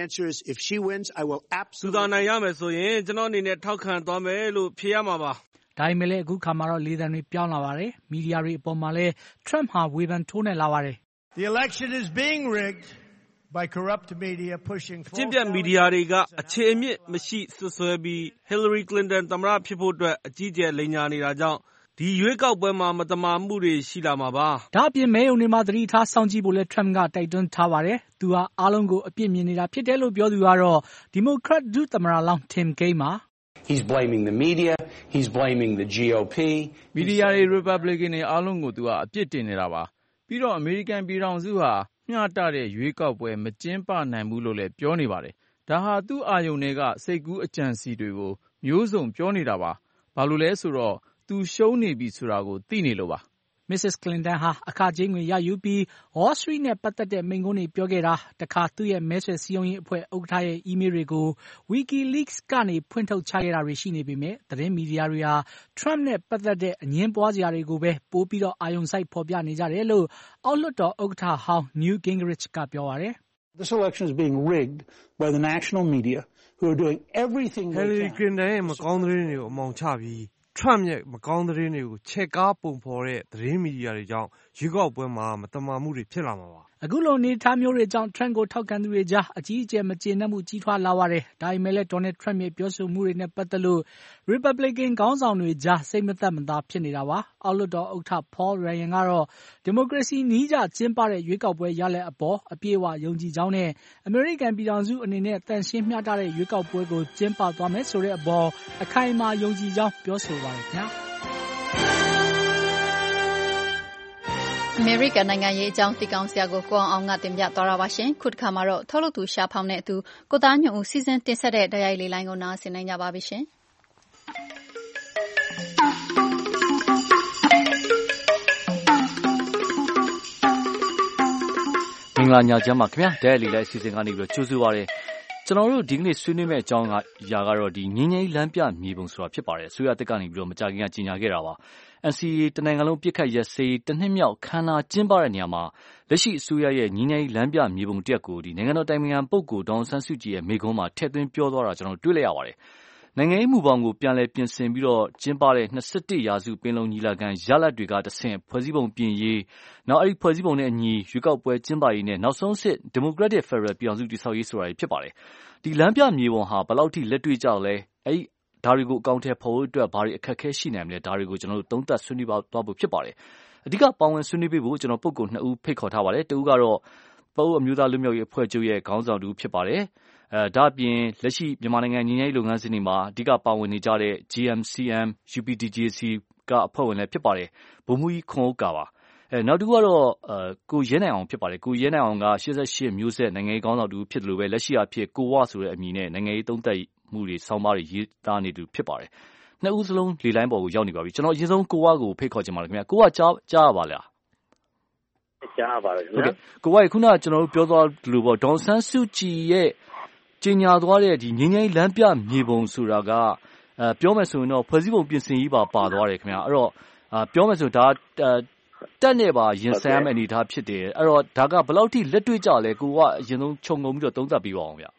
သူသာနိုင်ရမယ်ဆိုရင်ကျွန်တော်အနေနဲ့ထောက်ခံသွားမယ်လို့ဖြေရမှာပါဒါပေမဲ့လည်းအခုခါမှာတော့လေသံတွေပြောင်းလာပါတယ်မီဒီယာတွေအပေါ်မှာလည်း Trump ဟာဝေဖန်ထိုးနှက်လာပါတယ် The election is being rigged by corrupt media pushing for ကျင့်ပြတ်မီဒီယာတွေကအခြေအမြစ်မရှိဆွဆွဲပြီး Hillary Clinton သမ္မတဖြစ်ဖို့အတွက်အကြီးအကျယ်လိမ်ညာနေတာကြောင့်ဒီရွေးကောက်ပွဲမှာမတမာမှုတွေရှိလာမှာပါဒါအပြင်မဲရုံတွေမှာသတိထားစောင့်ကြည့်ဖို့လဲ Trump ကတိုက်တွန်းထားပါတယ်သူဟာအားလုံးကိုအပြစ်မြင်နေတာဖြစ်တယ်လို့ပြောသူကတော့ Democrat ဒုသမ္မတလောင်း Tim Kaine ပါ He's blaming the media, he's blaming the GOP. မီဒီယာတွေ Republican တွေအားလုံးကိုသူကအပြစ်တင်နေတာပါပြီးတော့အမေရိကန်ပြည်ထောင်စုဟာမျှတတဲ့ရွေးကောက်ပွဲမကျင်းပနိုင်ဘူးလို့လည်းပြောနေပါတယ်ဒါဟာသူ့အာယုံတွေကစိတ်ကူးအကြံစီတွေကိုမျိုးစုံပြောနေတာပါဘာလို့လဲဆိုတော့သူရှုံးနေပြီဆိုတာကိုသိနေလို့ပါ Mrs. Clinton ဟာအခကြေးငွေရယူပြီး Wall Street နဲ့ပတ်သက်တဲ့မိန့်ခွန်းတွေပြောခဲ့တာတခါသူ့ရဲ့မဲဆွယ်စည်းရုံးရေးအဖွဲ့ဥက္ကဋ္ဌရဲ့အီးမေးလ်တွေကို WikiLeaks ကနေဖွင့်ထုတ်ချခဲ့တာတွေရှိနေပေမဲ့သတင်းမီဒီယာတွေဟာ Trump နဲ့ပတ်သက်တဲ့အငြင်းပွားစရာတွေကိုပဲပိုပြီးတော့အာရုံစိုက်ဖော်ပြနေကြတယ်လို့အောက်လွှတ်တော်ဥက္ကဋ္ဌဟောင်း Newt Gingrich ကပြောပါတယ် This election is being rigged by the national media who are doing everything they can Hillary Clinton ရဲ့မကောင်းသတင်းတွေကိုအမောင်ချပြီးTrump ရဲ့မကောင်းသတင်းတွေကိုချက်ကားပုံဖော်တဲ့သတင်းမီဒီယာတွေကြောင့်ရွေးကောက်ပွဲမှာမတမာမှုတွေဖြစ်လာမှာပါအခုလိုအနေထားမျိုးတွေကြောင့် Trump ကိုထောက်ခံသူတွေကြားအကြီးအကျယ်မကျေနပ်မှုကြီးထွားလာပါတယ်ဒါပေမဲ့လည်း Donald Trump ရဲ့ပြောဆိုမှုတွေနဲ့ပတ်သက်လို့ Republican ခေါင်းဆောင်တွေကြားစိတ်မသက်မသာဖြစ်နေတာပါအောက်လွှတ်တော်ဥက္ကဋ္ဌ Paul Ryan ကတော့ Democracy နည်းကျကျင်းပတဲ့ရွေးကောက်ပွဲရလဒ်အပေါ်အပြည့်အဝယုံကြည်ကြောင်းနဲ့အမေရိကန်ပြည်ထောင်စုအနေနဲ့တန်ရှင်းမျှတတဲ့ရွေးကောက်ပွဲကိုကျင်းပသွားမယ်ဆိုတဲ့အပေါ်အခိုင်အမာယုံကြည်ကြောင်းပြောဆိုပါတယ်ခင်ဗျာအမေရိကန်နိုင်ငံရေးအကြောင်းသိကောင်းစရာကိုကိုအောင်ကတင်ပြသွားတာပါရှင်ခုတစ်ခါမှာတော့ထုတ်လုပ်သူရှာဖောင်းနဲ့အတူကိုသားညွန့်ဦးစီစဉ်တင်ဆက်တဲ့တရားရေးလိုင်းကိုနားဆင်နိုင်ကြပါပြီရှင်မင်္ဂလာညချမ်းပါခင်ဗျာတရားရေးလိုင်းအစီအစဉ်ကနေပြီးတော့ကြိုးဆိုပါရစေကျွန်တော်တို့ဒီကနေ့ဆွေးနွေးမယ့်အကြောင်းအရာကတော့ဒီငင်းငိမ့်လမ်းပြမြေပုံဆိုတာဖြစ်ပါတယ်အစိုးရတက်ကနေပြီးတော့မကြာခင်ကကြီးညာခဲ့တာပါNCA တနိုင်ငံလုံးပြစ်ခတ်ရက်စေးတစ်နှစ်မြောက်ခမ်းနားကျင်းပတဲ့နေရာမှာလက်ရှိအစိုးရရဲ့ငင်းငိမ့်လမ်းပြမြေပုံတစ်ရပ်ကိုဒီနိုင်ငံတော်တိုင်ပင်ခံပုဂ္ဂိုလ်ဒေါအောင်ဆန်းစုကြည်ရဲ့မိန့်ခွန်းမှာထည့်သွင်းပြောသွားတာကျွန်တော်တွေ့လိုက်ရပါတယ်နိုင်ငံရေးမူပေါင်းကိုပြန်လည်ပြင်ဆင်ပြီးတော့ကျင်းပတဲ့21ရာစုပင်လုံညီလာခံရလဒ်တွေကတဆင့်ဖွဲ့စည်းပုံပြင်ရေးနောက်အဲ့ဒီဖွဲ့စည်းပုံနဲ့အညီရွေးကောက်ပွဲကျင်းပရေးနဲ့နောက်ဆုံးစစ် Democratic Federal ပြည်အောင်စုတည်ဆောက်ရေးဆိုတာဖြစ်ပါတယ်ဒီလမ်းပြမြေပုံဟာဘယ်လောက်ထိလက်တွေ့ကြလဲအဲ့ဒါတွေကိုအကောင့်ထဲပေါ်ဖို့အတွက်ဘာတွေအခက်အခဲရှိနိုင်မလဲဒါတွေကိုကျွန်တော်တို့သုံးသပ်ဆွေးနွေးသွားဖို့ဖြစ်ပါတယ်အဓိကပါဝင်ဆွေးနွေးပေးဖို့ကျွန်တော်ပုဂ္ဂိုလ်2ဦးဖိတ်ခေါ်ထားပါတယ်တဦးကတော့ပအိုးအမျိုးသားလူမျိုးရေးအဖွဲ့ချုပ်ရဲ့ခေါင်းဆောင်တူဖြစ်ပါတယ်ဒါအပြင်လက်ရှိမြန်မာနိုင်ငံညီညွတ်ရေးလုပ်ငန်းစဉ်တွေမှာအဓိကပါဝင်နေကြတဲ့ GMCM UPDJC ကအဖွဲ့ဝင်လည်းဖြစ်ပါတယ်ဗိုလ်မှူးကြီးခွန်ဥက္ကာပါနောက်တစ်ခုကတော့ကိုရဲနိုင်အောင်ဖြစ်ပါတယ်ကိုရဲနိုင်အောင်က88မျိုးဆက်နိုင်ငံရေးခေါင်းဆောင်တူဖြစ်တယ်လို့ပဲလက်ရှိအဖြစ်ကိုဝဆိုတဲ့အမည်နဲ့နိုင်ငံရေးသုံးသပ်မှုတွေဆောင်းပါးတွေရေးသားနေသူဖြစ်ပါတယ်နှစ်ဦးစလုံးလေလိုင်းပေါ်ကိုရောက်နေပါပြီကျွန်တော်အရင်ဆုံးကိုဝါကိုဖိတ်ခေါ်ချင်ပါတယ်ခင်ဗျာကိုဝါကြားရပါလားကြားပါတယ်ခင်ဗျာကိုဝါခုနကျွန်တော်တို့ပြောသွားလို့ပေါ့ဒေါ်ဆန်းစုကြည်ရဲ့ကြီးညာသွားတဲ့ဒီငင်းငင်းလမ်းပြမြေပုံဆိုတာကပြောမယ်ဆိုရင်တော့ဖွဲ့စည်းပုံပြင်ဆင်ရေးပါသွားတယ်ခင်ဗျာအဲ့တော့ပြောမယ်ဆိုဒါတက်နေပါရင်ဆိုင်ရမယ့်အနေအထားဖြစ်တယ်အဲ့တော့ဒါကဘယ်လောက်ထိလက်တွေ့ကြလဲကိုကအရင်ဆုံးခြုံငုံပြီးတော့သုံးသပ်ပေးပါအောင်ဗျ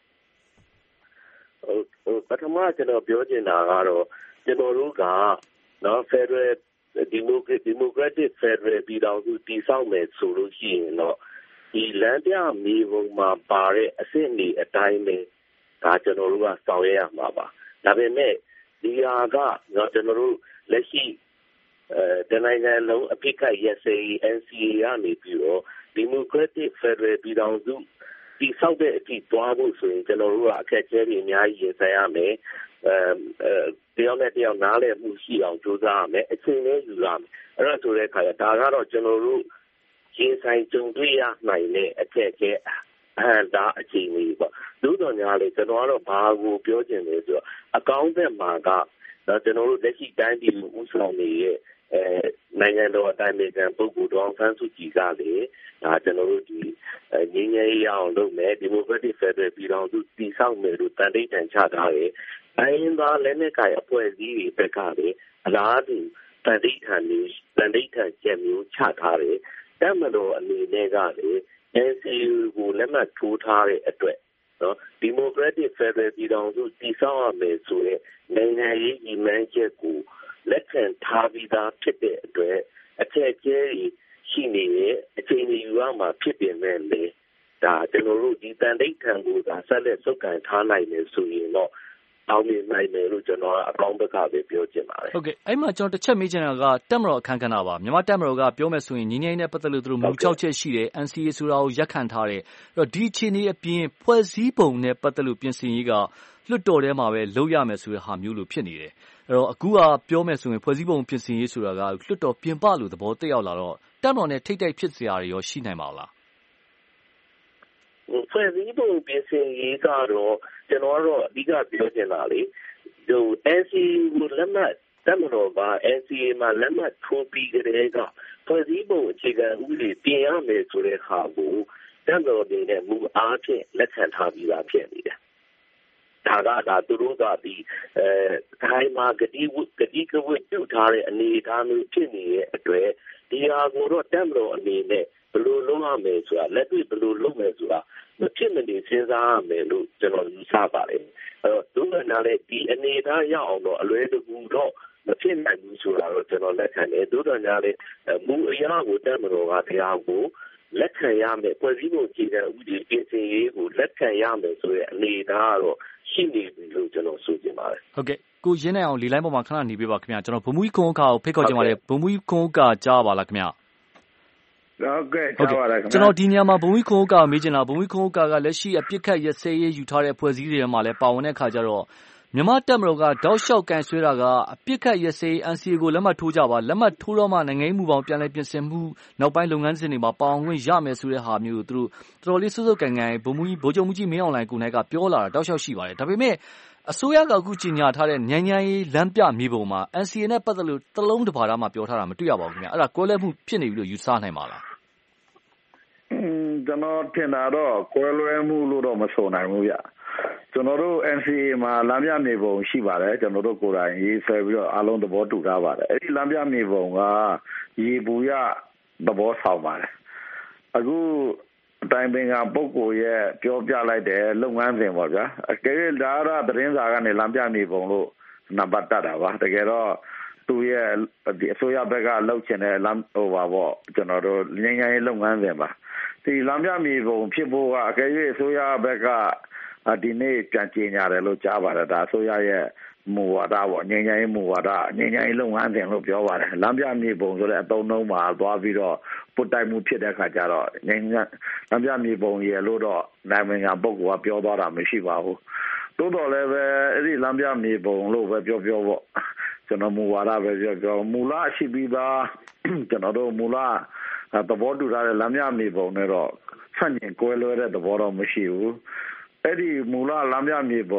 ပထမကျွန်တော်ပြောချင်တာကတော့ကျွန်တော်တို့ကနော် Federal Democratic Federal ပြည်ထောင်စုတည်ဆောက်မယ်ဆိုလို့ရှိရင်တော့ဒီလမ်းပြမြေပုံမှာပါတဲ့အဆင့်တွေအတိုင်းပဲဒါကျွန်တော်တို့ကဆောင်ရွက်ရမှာပါဒါပေမဲ့ဒီဟာကနော်ကျွန်တော်တို့လက်ရှိတနိုင်ငံလုံးအပိတ်ခတ်ရစေ NCA ကနေပြီးတော့ Democratic Federal ပြည်ထောင်စုတည်ဆောက်တဲ့အထိသွားဖို့ဆိုရင်ကျွန်တော်တို့ကအခက်အခဲတွေအများကြီးရင်ဆိုင်ရမယ်တယောက်နဲ့တယောက်နားလည်မှုရှိအောင်ကြိုးစားရမယ်အချိန်လေးယူရမယ်အဲ့ဒါဆိုတဲ့အခါကျဒါကတော့ကျွန်တော်တို့ရင်ဆိုင်ကြုံတွေ့ရနိုင်တဲ့အခက်အခဲဒါအချိန်လေးပေါ့သို့တော်ညာလေကျွန်တော်ကတော့ဘာကိုပြောချင်လဲဆိုတော့အကောင်းဘက်မှာကကျွန်တော်တို့လက်ရှိတိုင်းပြည်ကိုဦးဆောင်နေတဲ့နိုင်ငံတော်အတိုင်ပင်ခံပုဂ္ဂိုလ်ဒေါ်အောင်ဆန်းစုကြည်ကလေဒါကျွန်တော်တို့ဒီငြိမ်းချမ်းရေးအောင်လုပ်မယ် Democratic Federal ပြည်ထောင်စုတည်ဆောက်မယ်လို့တန်တိတ်တန်ချထားတယ်။အရင်ကလည်းနဲ့ကိုင်အဖွဲ့အစည်းတွေဘက်ကလေအလားတူတန်တိတ်ထန်ချက်မျိုးချထားတယ်။တမတော်အနေနဲ့ကလေ NCA ကိုလက်မှတ်ထိုးထားတဲ့အတွက်နော် Democratic Federal ပြည်ထောင်စုတည်ဆောက်ရမယ်ဆိုတဲ့နိုင်ငံရေးညီမချက်ကိုလက်ခံထားပြီးသားဖြစ်တဲ့အတွက်အခက်အခဲရှိနေတဲ့အချိန်ကြီးယူရမှာဖြစ်ပေမဲ့လေဒါကျွန်တော်တို့ဒီတန်တိတ်ထံကိုဒါဆက်လက်စုပ်ကန်ထားနိုင်တယ်ဆိုရင်တော့အောင်မြင်နိုင်တယ်လို့ကျွန်တော်အကောင်းဘက်ကပဲပြောချင်ပါတယ်ဟုတ်ကဲ့အဲ့မှာကျွန်တော်တစ်ချက်မေးချင်တာကတက်မတော်အခမ်းကဏ္ဍပါမြန်မာတက်မတော်ကပြောမယ်ဆိုရင်ငင်းငင်းနဲ့ပတ်သက်လို့သူတို့မူ6ချက်ရှိတယ် NCA ဆိုတာကိုရက်ခံထားတယ်အဲ့တော့ဒီအခြေအနေအပြင်ဖွဲ့စည်းပုံနဲ့ပတ်သက်လို့ပြင်ဆင်ရေးကလွှတ်တော်ထဲမှာပဲလုပ်ရမယ်ဆိုတဲ့ဟာမျိုးလို့ဖြစ်နေတယ်အဲ့တော့အခုကပြောမယ်ဆိုရင်ဖွဲ့စည်းပုံပြင်ဆင်ရေးဆိုတာကလွှတ်တော်ပြင်ပလို့သဘောတက်ရောက်လာတော့တက်မတော်နဲ့ထိတ်တိုက်ဖြစ်စရာတွေရောရှိနိုင်ပါလားဖွဲ့စည်းပုံပြင်ဆင်ရေးကတော့ကျွန်တော်ကတော့အဓိကပြောချင်တာလေဟို NCA ကိုလက်မှတ်တက်မတော်က NCA မှာလက်မှတ်ထိုးပြီးကြတဲ့ကဖွဲ့စည်းပုံအခြေခံဥပဒေပြင်ရမယ်ဆိုတဲ့ဟာကိုတက်မတော်တွေနဲ့မူအားဖြင့်လက်ခံထားပြီးသားဖြစ်နေတယ်ဒါသူတို့ကဒီခိုင်မာဂတိကဝတ်ပြုထားတဲ့အနေအထားမျိုးဖြစ်နေတဲ့အတွက်ဒီဟာကိုတော့တက်မတော်အနေနဲ့ဘယ်လိုလုပ်ရမယ်ဆိုတာလက်တွေ့ဘယ်လိုလုပ်မယ်ဆိုတာမဖြစ်မနေစဉ်းစားရမယ်လို့ကျွန်တော်ယူဆပါတယ်အဲ့တော့ဒုက္ခနာလည်းဒီအနေအထားရောက်အောင်တော့အလွယ်တကူတော့မဖြစ်နိုင်ဘူးဆိုတာတော့ကျွန်တော်လက်ခံတယ်ဒုက္ခနာလည်းမူအရာကိုတက်မတော်ကတရားကိုလက်ခံရမယ်ဖွဲ့စည်းပုံအခြေခံဥပဒေပြင်ဆင်ရေးကိုလက်ခံရမယ်ဆိုတဲ့အနေအထားကတော့ရှိနေပြီလို့ကျွန်တော်ဆိုချင်ပါတယ်ဟုတ်ကဲ့ကိုရင်းနိုင်အောင်လေလိုင်းပေါ်မှာခဏနေပေးပါခင်ဗျာကျွန်တော်ဗမူကြီးခွန်အခါကိုဖိတ်ခေါ်ချင်ပါတယ်ဗမူကြီးခွန်အခါကြားပါလားခင်ဗျာဟုတ်ကဲ့ကြားပါလားခင်ဗျာကျွန်တော်ဒီနေရာမှာဗမူကြီးခွန်အခါမေးချင်တာဗမူကြီးခွန်အခါကလက်ရှိအပြစ်ခတ်ရစဲရေးယူထားတဲ့ဖွဲ့စည်းတွေမှာလည်းပါဝင်တဲ့အခါကျတော့မြန်မာတက်မတော်ကတောက်လျှောက်ကန်ဆွဲတာကအပြစ်ခတ်ရစဲ NCA ကိုလက်မှတ်ထိုးကြပါလက်မှတ်ထိုးတော့မှနိုင်ငံရေးမူပေါင်းပြန်လည်ပြင်ဆင်မှုနောက်ပိုင်းလုပ်ငန်းစဉ်တွေမှာပါဝင်ခွင့်ရမယ်ဆိုတဲ့ဟာမျိုးကိုသူတို့တော်တော်လေးစွတ်စွတ်ကန်ကန်ဗိုလ်ချုပ်မှုကြီးမင်းအောင်လှိုင်ကိုယ်တိုင်ကပြောလာတာတောက်လျှောက်ရှိပါတယ်ဒါပေမဲ့အစိုးရကအခုကြီးညာထားတဲ့ညဉ့်ညမ်းရေးလမ်းပြမြေပုံမှာ NCA နဲ့ပတ်သက်လို့တလုံးတစ်ပါးမှပြောထားတာမတွေ့ရပါဘူးခင်ဗျအဲ့ဒါကွဲလွဲမှုဖြစ်နေပြီလို့ယူဆနိုင်ပါလားကျွန်တော်ထင်တာတော့ကွဲလွဲမှုလို့တော့မဆိုနိုင်ဘူးဗျကျွန်တော်တို့ NCA မှာလမ်းပြမြေပုံရှိပါတယ်ကျွန်တော်တို့ကိုယ်တိုင်ရေးဆွဲပြီးတော့အားလုံးသဘောတူထားပါတယ်အဲ့ဒီလမ်းပြမြေပုံကရေပူရသဘောဆောင်ပါတယ်အခုအတိုင်းပင်ကပုဂ္ဂိုလ်ရဲ့ပြောပြလိုက်တဲ့လုပ်ငန်းစဉ်ပေါ့ဗျာအကယ်၍ဒါရသတင်းစာကနေလမ်းပြမြေပုံလို့နံပါတ်တက်တာပါတကယ်တော့သူရဲ့ဒီအစိုးရဘက်ကလှုပ်ချင်တဲ့လမ်းဟိုပါပေါ့ကျွန်တော်တို့ငြိမ်းချမ်းရေးလုပ်ငန်းစဉ်ပါဒီလမ်းပြမြေပုံဖြစ်ဖို့ကအကယ်၍အစိုးရဘက်ကဒီနေ့ပြန်ကြေညာတယ်လို့ကြားပါတယ်ဒါအစိုးရရဲ့မူဝါဒပေါ့ငြိမ်းချမ်းရေးမူဝါဒငြိမ်းချမ်းရေးလုပ်ငန်းစဉ်လို့ပြောပါတယ်လမ်းပြမြေပုံဆိုတဲ့အသုံးအနှုန်းမှာသွားပြီးတော့ပုတ်တိုက်မှုဖြစ်တဲ့အခါကျတော့ငြိမ်းချမ်းလမ်းပြမြေပုံရဲ့လို့တော့နိုင်ငံပုဂ္ဂိုလ်ကပြောသွားတာမရှိပါဘူးသို့တော်လည်းပဲအဲ့ဒီလမ်းပြမြေပုံလို့ပဲပြောပေါ့ကျွန်တော်မူဝါဒပဲပြောမူလရှိပြီးသားကျွန်တော်တို့မူလသဘောတူထားတဲ့လမ်းပြမြေပုံနဲ့တော့ဆန့်ကျင်ကွဲလွဲတဲ့သဘောတော့မရှိဘူးအဲ့ဒီမူလလမ်းပြမြေပုံ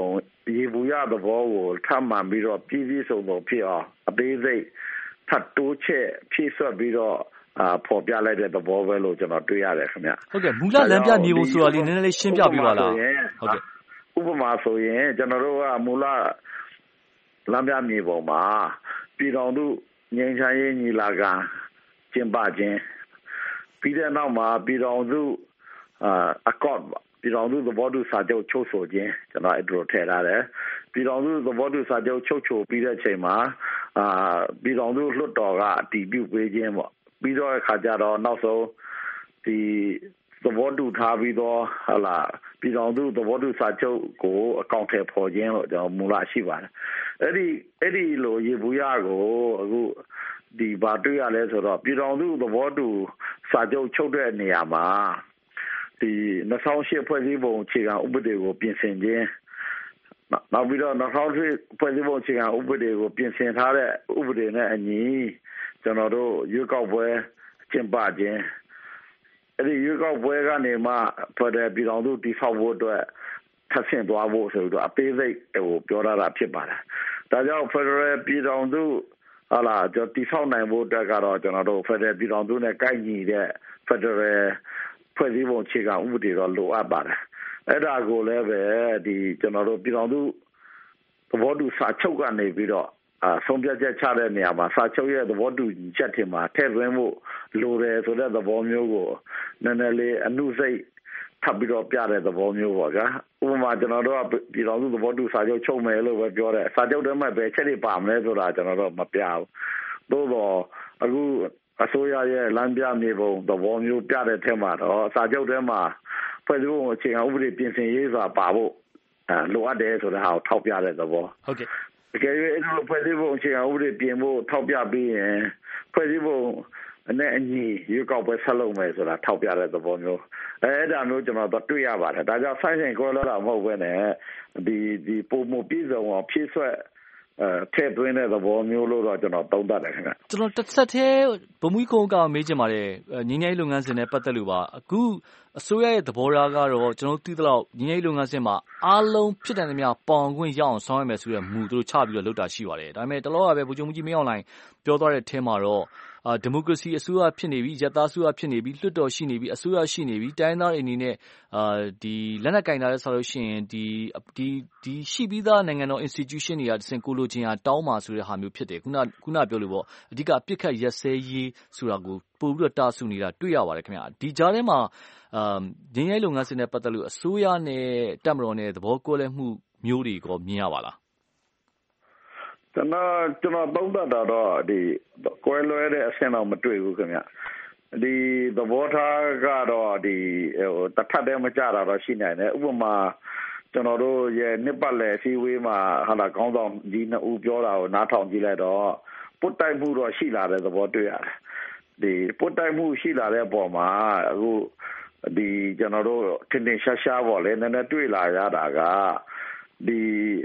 ရေဘူးရသဘောကိုထပ်မှန်ပြီးတော့ပြည်စည်းစုံစုံဖြစ်အောင်အသေးစိတ်ထပ်တိုးချက်ဖြည့်ဆွတ်ပြီးတော့ဖော်ပြလိုက်တဲ့သဘောပဲလို့ကျွန်တော်တွေ့ရတယ်ခင်ဗျဟုတ်ကဲ့မူလလမ်းပြမြေပုံဆိုတာလေးနည်းနည်းလေးရှင်းပြပေးပါလားဟုတ်ကဲ့ဥပမာဆိုရင်ကျွန်တော်တို့ကမူလလမ်းပြမြေပုံမှာပြည်တော်စုငြိမ်းချမ်းရေးညီလာခံကျင်းပခြင်းပြီးတဲ့နောက်မှာပြည်တော်စုအကော့ပြည်တော်စုသဘောတူစာချုပ်ချုပ်ဆိုခြင်းကျွန်တော်အဲ့ဒါထည့်ထားတယ်ပြည်တော်စုသဘောတူစာချုပ်ချုပ်ဆိုပြီးတဲ့အချိန်မှာပြည်တော်စုလွှတ်တော်ကအတည်ပြုပေးခြင်းပေါ့ပြီးတော့အခါကျတော့နောက်ဆုံးဒီသဘောတူထားပြီးတော့ဟလာပြည်တော်စုသဘောတူစာချုပ်ကိုအကောင့်ထဲပေါ်ခြင်းလို့ကျွန်တော်မူလရှိပါတယ်အဲ့ဒီလိုရေဘူးရကိုအခုဒီဘာတွေ့ရလဲဆိုတော့ပြည်တော်စုသဘောတူစာချုပ်ချုပ်တဲ့နေရာမှာဒီ2008ဖွဲ့စည်းပုံအခြေခံဥပဒေကိုပြင်ဆင်ခြင်းနောက်ပြီးတော့2008ဖွဲ့စည်းပုံအခြေခံဥပဒေကိုပြင်ဆင်ထားတဲ့ဥပဒေနဲ့အညီကျွန်တော်တို့ရွေးကောက်ပွဲကျင်းပခြင်းအဲ့ဒီရွေးကောက်ပွဲကနေမှဖက်ဒရယ်ပြည်ထောင်စုတည်ဆောက်ဖို့အတွက်ထပ်ဆင့်သွားဖို့ဆိုတော့အသေးစိတ်ဟိုပြောတာဖြစ်ပါတယ်ဒါကြောင့်ဖက်ဒရယ်ပြည်ထောင်စုဟာလာတည်ဆောက်နိုင်ဖို့အတွက်ကတော့ကျွန်တော်တို့ဖက်ဒရယ်ပြည်ထောင်စုနဲ့ကိုက်ညီတဲ့ဖက်ဒရယ်ဖွဲ့စည်းပုံအခြေခံဥပဒေတော့လိုအပ်ပါတယ်အဲ့ဒါကိုလည်းပဲဒီကျွန်တော်တို့ပြည်ထောင်စုသဘောတူစာချုပ်ကနေပြီးတော့ဆုံးဖြတ်ချက်ချတဲ့နေရာမှာစာချုပ်ရဲ့သဘောတူညီချက်တွေမှာထည့်သွင်းဖို့လိုတယ်ဆိုတဲ့သဘောမျိုးကိုနည်းနည်းလေးအနုစိတ်ထပ်ပြီးတော့ပြတဲ့သဘောမျိုးပေါ့ဗျာဥပမာကျွန်တော်တို့ကပြည်တော်စုသဘောတူစာချုပ်ချုပ်မယ်လို့ပဲပြောတယ်စာချုပ်ထဲမှာပဲချက်တွေပါမလဲဆိုတာကျွန်တော်တို့မပြဘူးသို့တော့အခုအစိုးရရဲ့လမ်းပြမြေပုံသဘောမျိုးပြတဲ့ထဲမှာတော့စာချုပ်ထဲမှာဖွဲ့စည်းပုံအခြေခံဥပဒေပြင်ဆင်ရေးဆိုတာပါဖို့လိုအပ်တယ်ဆိုတဲ့ဟာကိုထောက်ပြတဲ့သဘောဟုတ်ကဲ့တကယ်၍အဲ့လိုဖွဲ့စည်းပုံအခြေခံဥပဒေပြင်ဖို့ထောက်ပြပြီးရင်ဖွဲ့စည်းပုံနဲ့အညီရွေးကောက်ပွဲဆက်လုပ်မယ်ဆိုတာထောက်ပြတဲ့သဘောမျိုးအဲ့ဒါမျိုးကျွန်တော်တွေ့ရပါတယ်ဒါကြောင့်ဆိုင်းဆိုင်ကိုလာတာမဟုတ်ဘဲနဲ့ဒီပုံမပြည့်စုံအောင်ဖြည့်ဆွက်ထည့်သွင်းတဲ့သဘောမျိုးလို့တော့ကျွန်တော်သုံးသပ်တယ်ခင်ဗျကျွန်တော်တစ်ဆက်တည်းဗမွေးခုံကမေးချင်ပါတယ်ငင်းငိုင်းလုပ်ငန်းစဉ်နဲ့ပတ်သက်လို့ပါအခုအစိုးရရဲ့သဘောထားကတော့ကျွန်တော်သိသလောက်ငင်းငိုင်းလုပ်ငန်းစဉ်မှာအားလုံးဖြစ်တဲ့သမျှပေါင်ခွင့်ရအောင်ဆောင်ရွက်မယ်ဆိုတဲ့မူသူတို့ချပြီးတော့လုပ်တာရှိပါတယ်ဒါပေမဲ့တလောကပဲဗိုလ်ချုပ်ကြီးမင်းအောင်လှိုင်ပြောသွားတဲ့အထက်မှာတော့ဒီမိုကရေစီအစိုးရဖြစ်နေပြီရတားအစိုးရဖြစ်နေပြီလွှတ်တော်ရှိနေပြီအစိုးရရှိနေပြီတိုင်းသားတွေအနေနဲ့ဒီလက်နက်ကင်တာလဲဆိုလို့ရှိရင်ဒီရှိပြီးသားနိုင်ငံတော် institution တွေကတစင်ကိုလိုချင်တောင်းပါဆိုတဲ့ဟာမျိုးဖြစ်တယ်ခုနပြောလို့ပေါ့အဓိကပြစ်ခတ်ရက်စဲရေးဆိုတာကိုပို့ပြီးတော့တာဆူနေတာတွေ့ရပါတယ်ခင်ဗျာဒီကြားထဲမှာငင်းရိုင်းလုပ်ငန်းစဉ်နဲ့ပတ်သက်လို့အစိုးရနဲ့တပ်မတော်နဲ့သဘောကွဲလွဲမှုမျိုးတွေကိုမြင်ရပါလားကျွန်တော်သုံးသပ်တာတော့ဒီကွဲလွဲတဲ့အဆင့်တော့မတွေ့ဘူးခင်ဗျဒီသဘောထားကတော့ဒီတထပ်တည်းမကြတာတော့ရှိနိုင်တယ်ဥပမာကျွန်တော်တို့ရဲ့နှစ်ပတ်လည်အစည်းအဝေးမှာဟာလာခေါင်းဆောင်ကြီးနှစ်ဦးပြောတာကိုနားထောင်ကြည့်လိုက်တော့ပုတ်တိုက်မှုတော့ရှိလာတဲ့သဘောတွေ့ရတယ်ဒီပုတ်တိုက်မှုရှိလာတဲ့ပုံမှာအခုဒီကျွန်တော်တို့ထင်ထင်ရှားရှားပေါ့လေနည်းနည်းတွေ့လာရတာကဒီ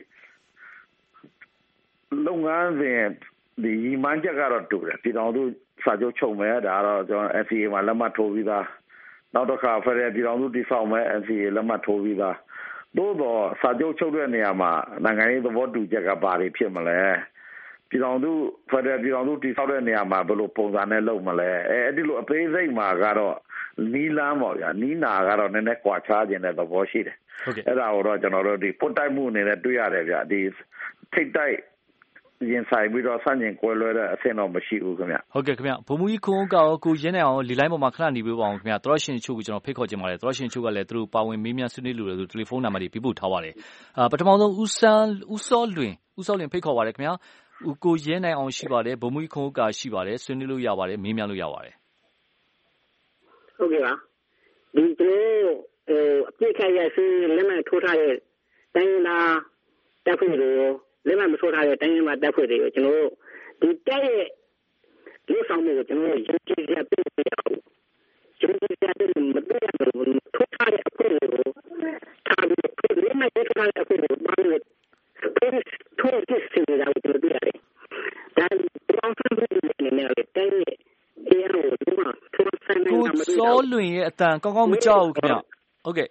လုပ်ငန်းစဉ်ဒီညီမချက်ကတော့တူတယ်ပြည်တော်စုစာချုပ်ချုပ်မယ်ဒါကတော့ကျွန်တော် NCA မှာလက်မှတ်ထိုးပြီးသားနောက်တစ်ခါဖက်ဒရယ်ပြည်တော်စုတည်ဆောက်မယ် NCA လက်မှတ်ထိုးပြီးသားသို့တော့စာချုပ်ချုပ်တဲ့နေရာမှာနိုင်ငံရေးသဘောတူချက်ကဘာတွေဖြစ်မလဲပြည်တော်စုဖက်ဒရယ်ပြည်တော်စုတည်ဆောက်တဲ့နေရာမှာဘယ်လိုပုံစံနဲ့လုပ်မလဲအဲ့ဒီလိုအသေးစိတ်မှာကတော့နီးလန်းပေါ့ဗျာနီးနာကတော့နည်းနည်းကွာခြားခြင်းတဲ့သဘောရှိတယ်အဲ့ဒါကိုတော့ကျွန်တော်တို့ဒီပုတ်တိုက်မှုအနေနဲ့တွေ့ရတယ်ဗျဒီထိတ်တိုက်ရင်ဆိုင်ပြီးတော့ဆန့်ကျင်ကွဲလွဲတဲ့အဆင့်တော့မရှိဘူးခင်ဗျဟုတ်ကဲ့ခင်ဗျဗိုလ်မှူးကြီးခွန်ကရောကိုရင်းနေအောင်လီလိုင်းပေါ်မှာခဏနေပေးပါအောင်ခင်ဗျသောရရှင်ချို့ကိုကျွန်တော်ဖိတ်ခေါ်ချင်ပါတယ်သောရရှင်ချို့ကလည်းသူတို့ပါဝင်မေးမြန်းဆွေးနွေးလို့တယ်ဆိုတယ်လီဖုန်းနံပါတ်တွေပေးပို့ထားပါတယ်ပထမဆုံးဦးစောလွင်ဖိတ်ခေါ်ပါတယ်ခင်ဗျကိုရင်းနေအောင်ရှိပါတယ်ဗိုလ်မှူးကြီးခွန်ကရှိပါတယ်ဆွေးနွေးလို့ရပါတယ်မေးမြန်းလို့ရပါတယ်ဟုတ်ကဲ့ပါဒီအပြစ်ခရရစီလက်မှတ်ထိုးထားတဲ့တိုင်းနာတပ်ဖွဲ့တွေလက်မှတ်မထိုးထားတဲ့တိုင်းနာတပ်ဖွဲ့တွေကိုကျွန်တော်တို့ဒီတပ်ရဲ့လူဆောင်မှုကိုကျွန်တော်တို့ရင်းချရပြည့်ရအောင်ကျွန်တော်တို့မပြရဘူးထိုးထားတဲ့အဖွဲ့တွေကိုထားပြီးလက်မှတ်ထိုးထားတဲ့အဖွဲ့တွေကိုပါလို့ထိုးတဲ့စီစဉ်တာကိုကျွန်တော်တွေ့ရတယ်ဒါတောင်းဆိုမှုတွေနဲ့တိုင်းရဲ့ကိုစောလွင်ရဲ့အတန်ကောင်းကောင်းမကြောက်ဘူးခင်ဗျဟုတ်ကဲ့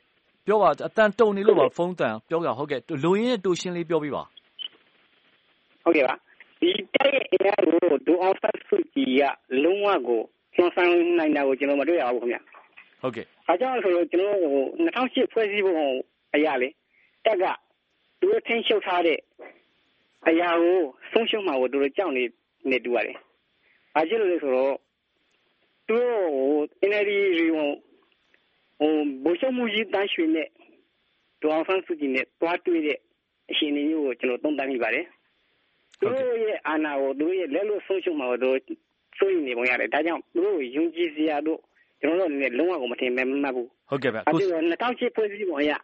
ပြောပါအတန်တုံနေလို့ပါဖုန်းတန်ပြောကြဟုတ်ကဲ့လိုရင်းတူရှင်းလေးပြောပြပါဟုတ်ကဲ့ပါဒီတဲ့ရဲ့အရာကိုဒူအောင်ဆတ်စုကြည်ကလုံးဝကိုကျွမ်းဆောင်နိုင်တာကိုကျွန်တော်မတွေ့ရဘူးခင်ဗျဟုတ်ကဲ့အဲကြောင့်ဆိုတော့ကျွန်တော်2008ဖွဲ့စည်းပုံအရာလေတက်ကသူတို့ထင်းရှုပ်ထားတဲ့အရာကိုဆုံးရှုံးမှာကိုသူတို့ကြောက်နေတူရတယ်။အားကျလို့လဲဆိုတော့သူတို့ NLD ရီဝန်ဘိုးချုပ်မှုကြီးတန်းရွှေနဲ့ဒေါအောင်ဆန်းစုကြည်နဲ့တွားတွေ့တဲ့အရှင်နေမျိုးကိုကျွန်တော်သုံးသပ်မိပါတယ်။သူတို့ရဲ့အာဏာကိုသူတို့ရဲ့လက်လွတ်ဆုံးရှုံးမှာကိုသူတို့စိုးရိမ်နေပုံရတယ်။ဒါကြောင့်သူတို့ယုံကြည်စရာတို့ကျွန်တော်တို့လည်းလုံးဝကိုမထင်မှတ်ဘူး။ဟုတ်ကဲ့ဗျ။အဲဒီ2008ဖွဲ့စည်းပုံအရ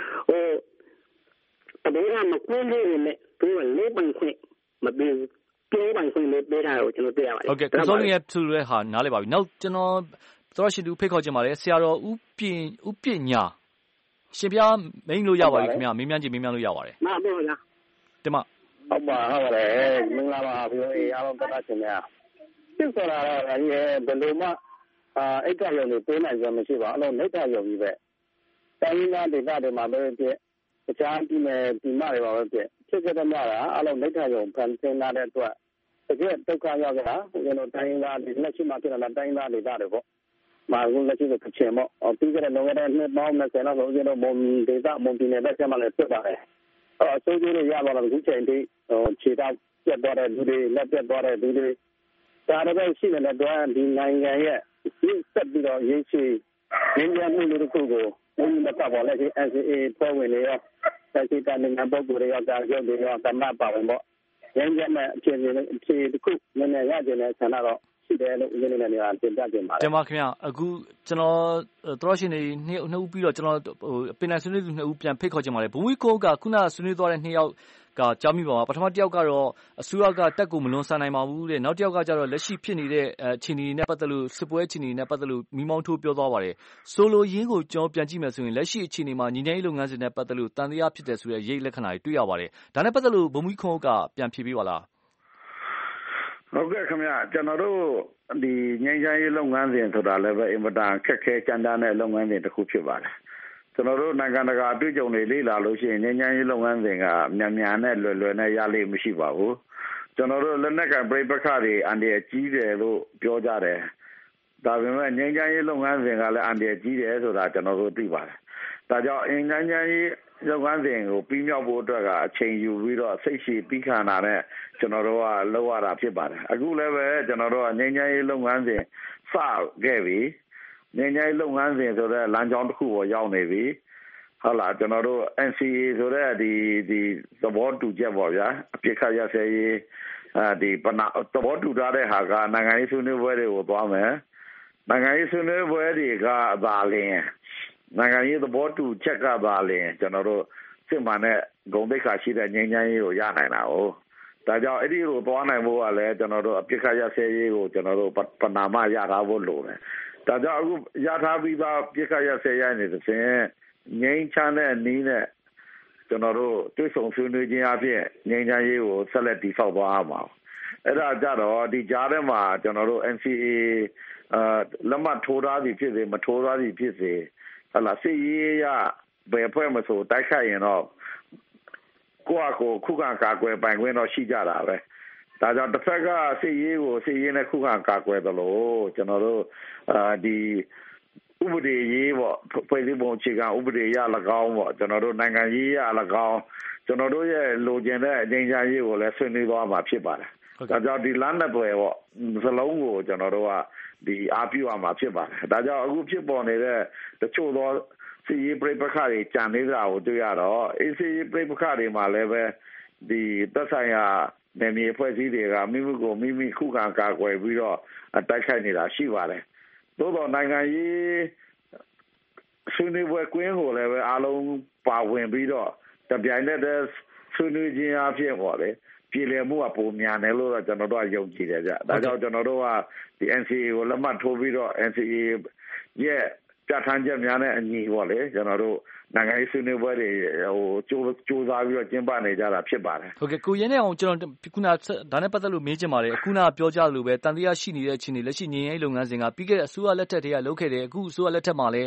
တကယ်ကမကွန်းလေးနဲ့သူကလေးပိုင်ခွင့်မပေးဘူးပြေးပိုင်ခွင့်လေးပေးတာကိုကျွန်တော်တွေ့ရပါတယ်ဟုတ်ကဲ့ကိုစောလင်းရဲ့သူရဲ့ဟာနားလည်ပါပြီနောက်ကျွန်တော်သောရှင်သူဖိတ်ခေါ်ခြင်းပါတယ်ဆရာတော်ဦးပညာရှင်ပြမိန်လို့ရပါပြီခင်ဗျာမင်းမြန်းကြည့်မင်းမြန်းလို့ရပါတယ်မှန်ပါဗျာတင်မဟုတ်ပါတယ်မင်္ဂလာပါဘုရားအားလုံးတတ်ရှင်များသိဆိုတာတော့ဘယ်လိုမှအိတ်ကရုံတွေပေးနိုင်ကြမရှိပါအလုံးလက်ထရုံကြီးပဲတိုင်းရင်းသားဒေသတွေမှာပဲဖြစ်တခြားပြည်နယ်ပြည်မတွေပါပဲဖြစ်ကြတဲ့မှာအလုံးလက်ထရုံဖန်ဆင်းလာတဲ့အတွက်တကယ်ဒုက္ခရောက်ကြတာကျွန်တော်တိုင်းရင်းသားတွေလက်ရှိမှာဖြစ်လာတိုင်းရင်းသားဒေသတွေပေါ့မာကုလက်ရှိကချင်ပေါ့ပြီးကြတဲ့လုံခဲ့တဲ့နှစ်ပေါင်း20လောက်ဆိုကျွန်တော်မွန်ဒေသမွန်ပြည်နယ်ဘက်ကျမှလည်းဖြစ်ပါတယ်အစိုးရတွေရပါတော့အခုချိန်ထိခြေတောက်ပြတ်သွားတဲ့လူတွေလက်ပြတ်သွားတဲ့လူတွေဒါလည်းရှိနေတဲ့တော့ဒီနိုင်ငံရဲ့ဆက်ပြီးတော့ရင်းချရင်းရမှုတွေတခုကိုဝန်ကြီးမကပါလဲဒီ NCA ဖွဲ့ဝင်တွေရောတက်စီတာနိုင်ငံပုဂ္ဂိုလ်တွေရောတာရုပ်တွေရောသမတ်ပါဝင်ပေါ့ရင်းရမဲ့အခြေတခုနည်းနည်းရကျင်တဲ့ဆန္ဒတော့ရှိတယ်လို့ဦးဇင်းနဲ့နေရာတင်ပြတင်ပါတယ်တင်ပါခင်ဗျအခုကျွန်တော်သောရှင်တွေနှစ်ဦးပြီးတော့ကျွန်တော်ပင်နိုင်ဆွေးနွေးသူနှစ်ဦးပြန်ဖိတ်ခေါ်ချင်ပါတယ်ဘဝီကိုကခုနဆွေးနွေးသွားတဲ့နှစ်ယောက်ကကြားမိပါမှာပထမတစ်ယောက်ကတော့အစိုးရကတက်ကိုမလွန်ဆန်နိုင်ပါဘူးတဲ့နောက်တစ်ယောက်ကကျတော့လက်ရှိဖြစ်နေတဲ့အခြေအနေနဲ့ပတ်သက်လို့စစ်ပွဲအခြေအနေနဲ့ပတ်သက်လို့မိမောင်းထိုးပြောသွားပါတယ်ဆိုလိုရင်းကိုကျွန်တော်ပြန်ကြည့်မယ်ဆိုရင်လက်ရှိအခြေအနေမှာညီညီလုပ်ငန်းစဉ်နဲ့ပတ်သက်လို့တန်တရားဖြစ်တယ်ဆိုတဲ့ရိပ်လက္ခဏာတွေတွေ့ရပါတယ်ဒါနဲ့ပတ်သက်လို့ဘဝီကိုကပြန်ဖြေပေးပါလားဟုတ်ကဲ့ခင်ဗျကျွန်တော်တို့ဒီငြိမ်းချမ်းရေးလုပ်ငန်းစဉ်ဆိုတာလည်းပဲအင်မတန်ခက်ခဲကြမ်းတမ်းတဲ့လုပ်ငန်းစဉ်တစ်ခုဖြစ်ပါတယ်ကျွန်တော်တို့နိုင်ငံတကာအတွေ့အကြုံတွေလေ့လာလို့ရှိရင်ငြိမ်းချမ်းရေးလုပ်ငန်းစဉ်ကမြန်နဲ့လွယ်နဲ့ရလိမ့်မရှိပါဘူးကျွန်တော်တို့လက်နက်ကပြိပခါတွေအန်ဒီအကြီးတယ်လို့ပြောကြတယ်ဒါပေမဲ့ငြိမ်းချမ်းရေးလုပ်ငန်းစဉ်ကလည်းအန်ဒီအကြီးတယ်ဆိုတာကျွန်တော်တို့သိပါတယ်ဒါကြောင့်ငြိမ်းချမ်းရေးလုပ်ငန်းစဉ်ကိုပြီးမြောက်ဖို့အတွက်ကအချိန်ယူပြီးတော့စိတ်ရှိပြီးခံတာနဲ့ကျွန်တော်တို့ကလုပ်ရတာဖြစ်ပါတယ်အခုလည်းပဲကျွန်တော်တို့ကငြိမ်းချမ်းရေးလုပ်ငန်းစဉ်စခဲ့ပြီငြိမ်းချမ်းရေးလုပ်ငန်းစဉ်ဆိုတဲ့လမ်းကြောင်းတစ်ခုပေါ်ရောက်နေပြီဟုတ်လားကျွန်တော်တို့ NCA ဆိုတဲ့ဒီသဘောတူချက်ပေါ့ဗျာအပြစ်ခတ်ရစဲရေးဒီသဘောတူထားတဲ့ဟာကနိုင်ငံရေးဆွေးနွေးပွဲတွေကိုသွားမယ်နိုင်ငံရေးဆွေးနွေးပွဲတွေကသာလျှင်နိုင်ငံရေးသဘောတူချက်ကသာလျှင်ကျွန်တော်တို့စစ်မှန်တဲ့ဂုဏ်သိက္ခာရှိတဲ့ငြိမ်းချမ်းရေးကိုရနိုင်တာ哦ဒါကြောင့်အဲ့ဒီလိုသွားနိုင်ဖို့ကလည်းကျွန်တော်တို့အပြစ်ခတ်ရစဲရေးကိုကျွန်တော်တို့ပဏာမရထားဖို့လိုတယ်ဒါကြောင့်အခုရထားပြီးသားပြစ်ခတ်ရစဲရနေတဲ့စဉ်ငြိမ်းချမ်းတဲ့နည်းနဲ့ကျွန်တော်တို့တွေ့ဆုံဆွေးနွေးခြင်းအပြင်ငြိမ်းချမ်းရေးကိုဆက်လက်တည်ဆောက်သွားရမှာအဲ့ဒါကြတော့ဒီကြားထဲမှာကျွန်တော်တို့ NCA လက်မှတ်ထိုးထားသည်ဖြစ်စေမထိုးထားသည်ဖြစ်စေဟလာစစ်ရေးရဘယ်ဖွဲ့မဆိုတိုက်ခိုက်ရင်တော့ကိုယ့်အကိုခုခံကာကွယ်ပိုင်ခွင့်တော့ရှိကြတာပဲဒါကြောင့်တစ်ဖက်ကစစ်ရေးနဲ့ခုခံကာကွယ်တယ်လို့ကျွန်တော်တို့ဒီဥပဒေရေးပေါ့ဖွဲ့စည်းပုံအခြေခံဥပဒေရ၎င်းပေါ့ကျွန်တော်တို့နိုင်ငံရေးရ၎င်းကျွန်တော်တို့ရဲ့လိုချင်တဲ့အကျဉ်းချရေးကိုလည်းဆွေးနွေးသွားမှာဖြစ်ပါတယ်ဒါကြောင့်ဒီလမ်းနဲ့တွေပေါ့စလုံးကိုကျွန်တော်တို့ကဒီအားပြုရမှာဖြစ်ပါတယ်ဒါကြောင့်အခုဖြစ်ပေါ်နေတဲ့တချို့သောစီရေးပြိပခါတွေကြံနေတာကိုတွေ့ရတော့အေးစီရေးပြိပခါတွေမှာလည်းပဲဒီသက်ဆိုင်ရာနေမြေဖွဲ့စည်းတွေကမိမိကိုမိမိခုခံကာကွယ်ပြီးတော့တိုက်ခိုက်နေတာရှိပါတယ်သို့တော့နိုင်ငံရေးဆွေးနွေးပွဲကွင်းကိုလည်းပဲအားလုံးပါဝင်ပြီးတော့တပြိုင်နက်တည်းဆွေးနွေးခြင်းအဖြစ်ပေါ့လေပြည်လည်မှုကပုံများတယ်လို့တော့ကျွန်တော်တို့ကယုံကြည်တယ်ဗျဒါကြောင့်ကျွန်တော်တို့ကဒီ NCA ကိုလက်မှတ်ထိုးပြီးတော့ NCA ရဲ့ပြဋ္ဌာန်းချက်များနဲ့အညီပေါ့လေကျွန်တော်တို့နိုင်ငံရေးဆွေးနွေးပွဲတွေကြိုးစားပြီးတော့ကျင်းပနေကြတာဖြစ်ပါတယ်ဟုတ်ကဲ့ကိုရဲနဲ့အောင်ကျွန်တော်ခုနဒါနဲ့ပတ်သက်လို့မေးချင်ပါတယ်ခုနပြောကြလို့ပဲတန်တရားရှိနေတဲ့အခြေအနေလက်ရှိငြိမ်းချမ်းရေးလုပ်ငန်းစဉ်ကပြီးခဲ့တဲ့အစိုးရလက်ထက်တည်းကလုပ်ခဲ့တယ်အခုအစိုးရလက်ထက်မှာလည်း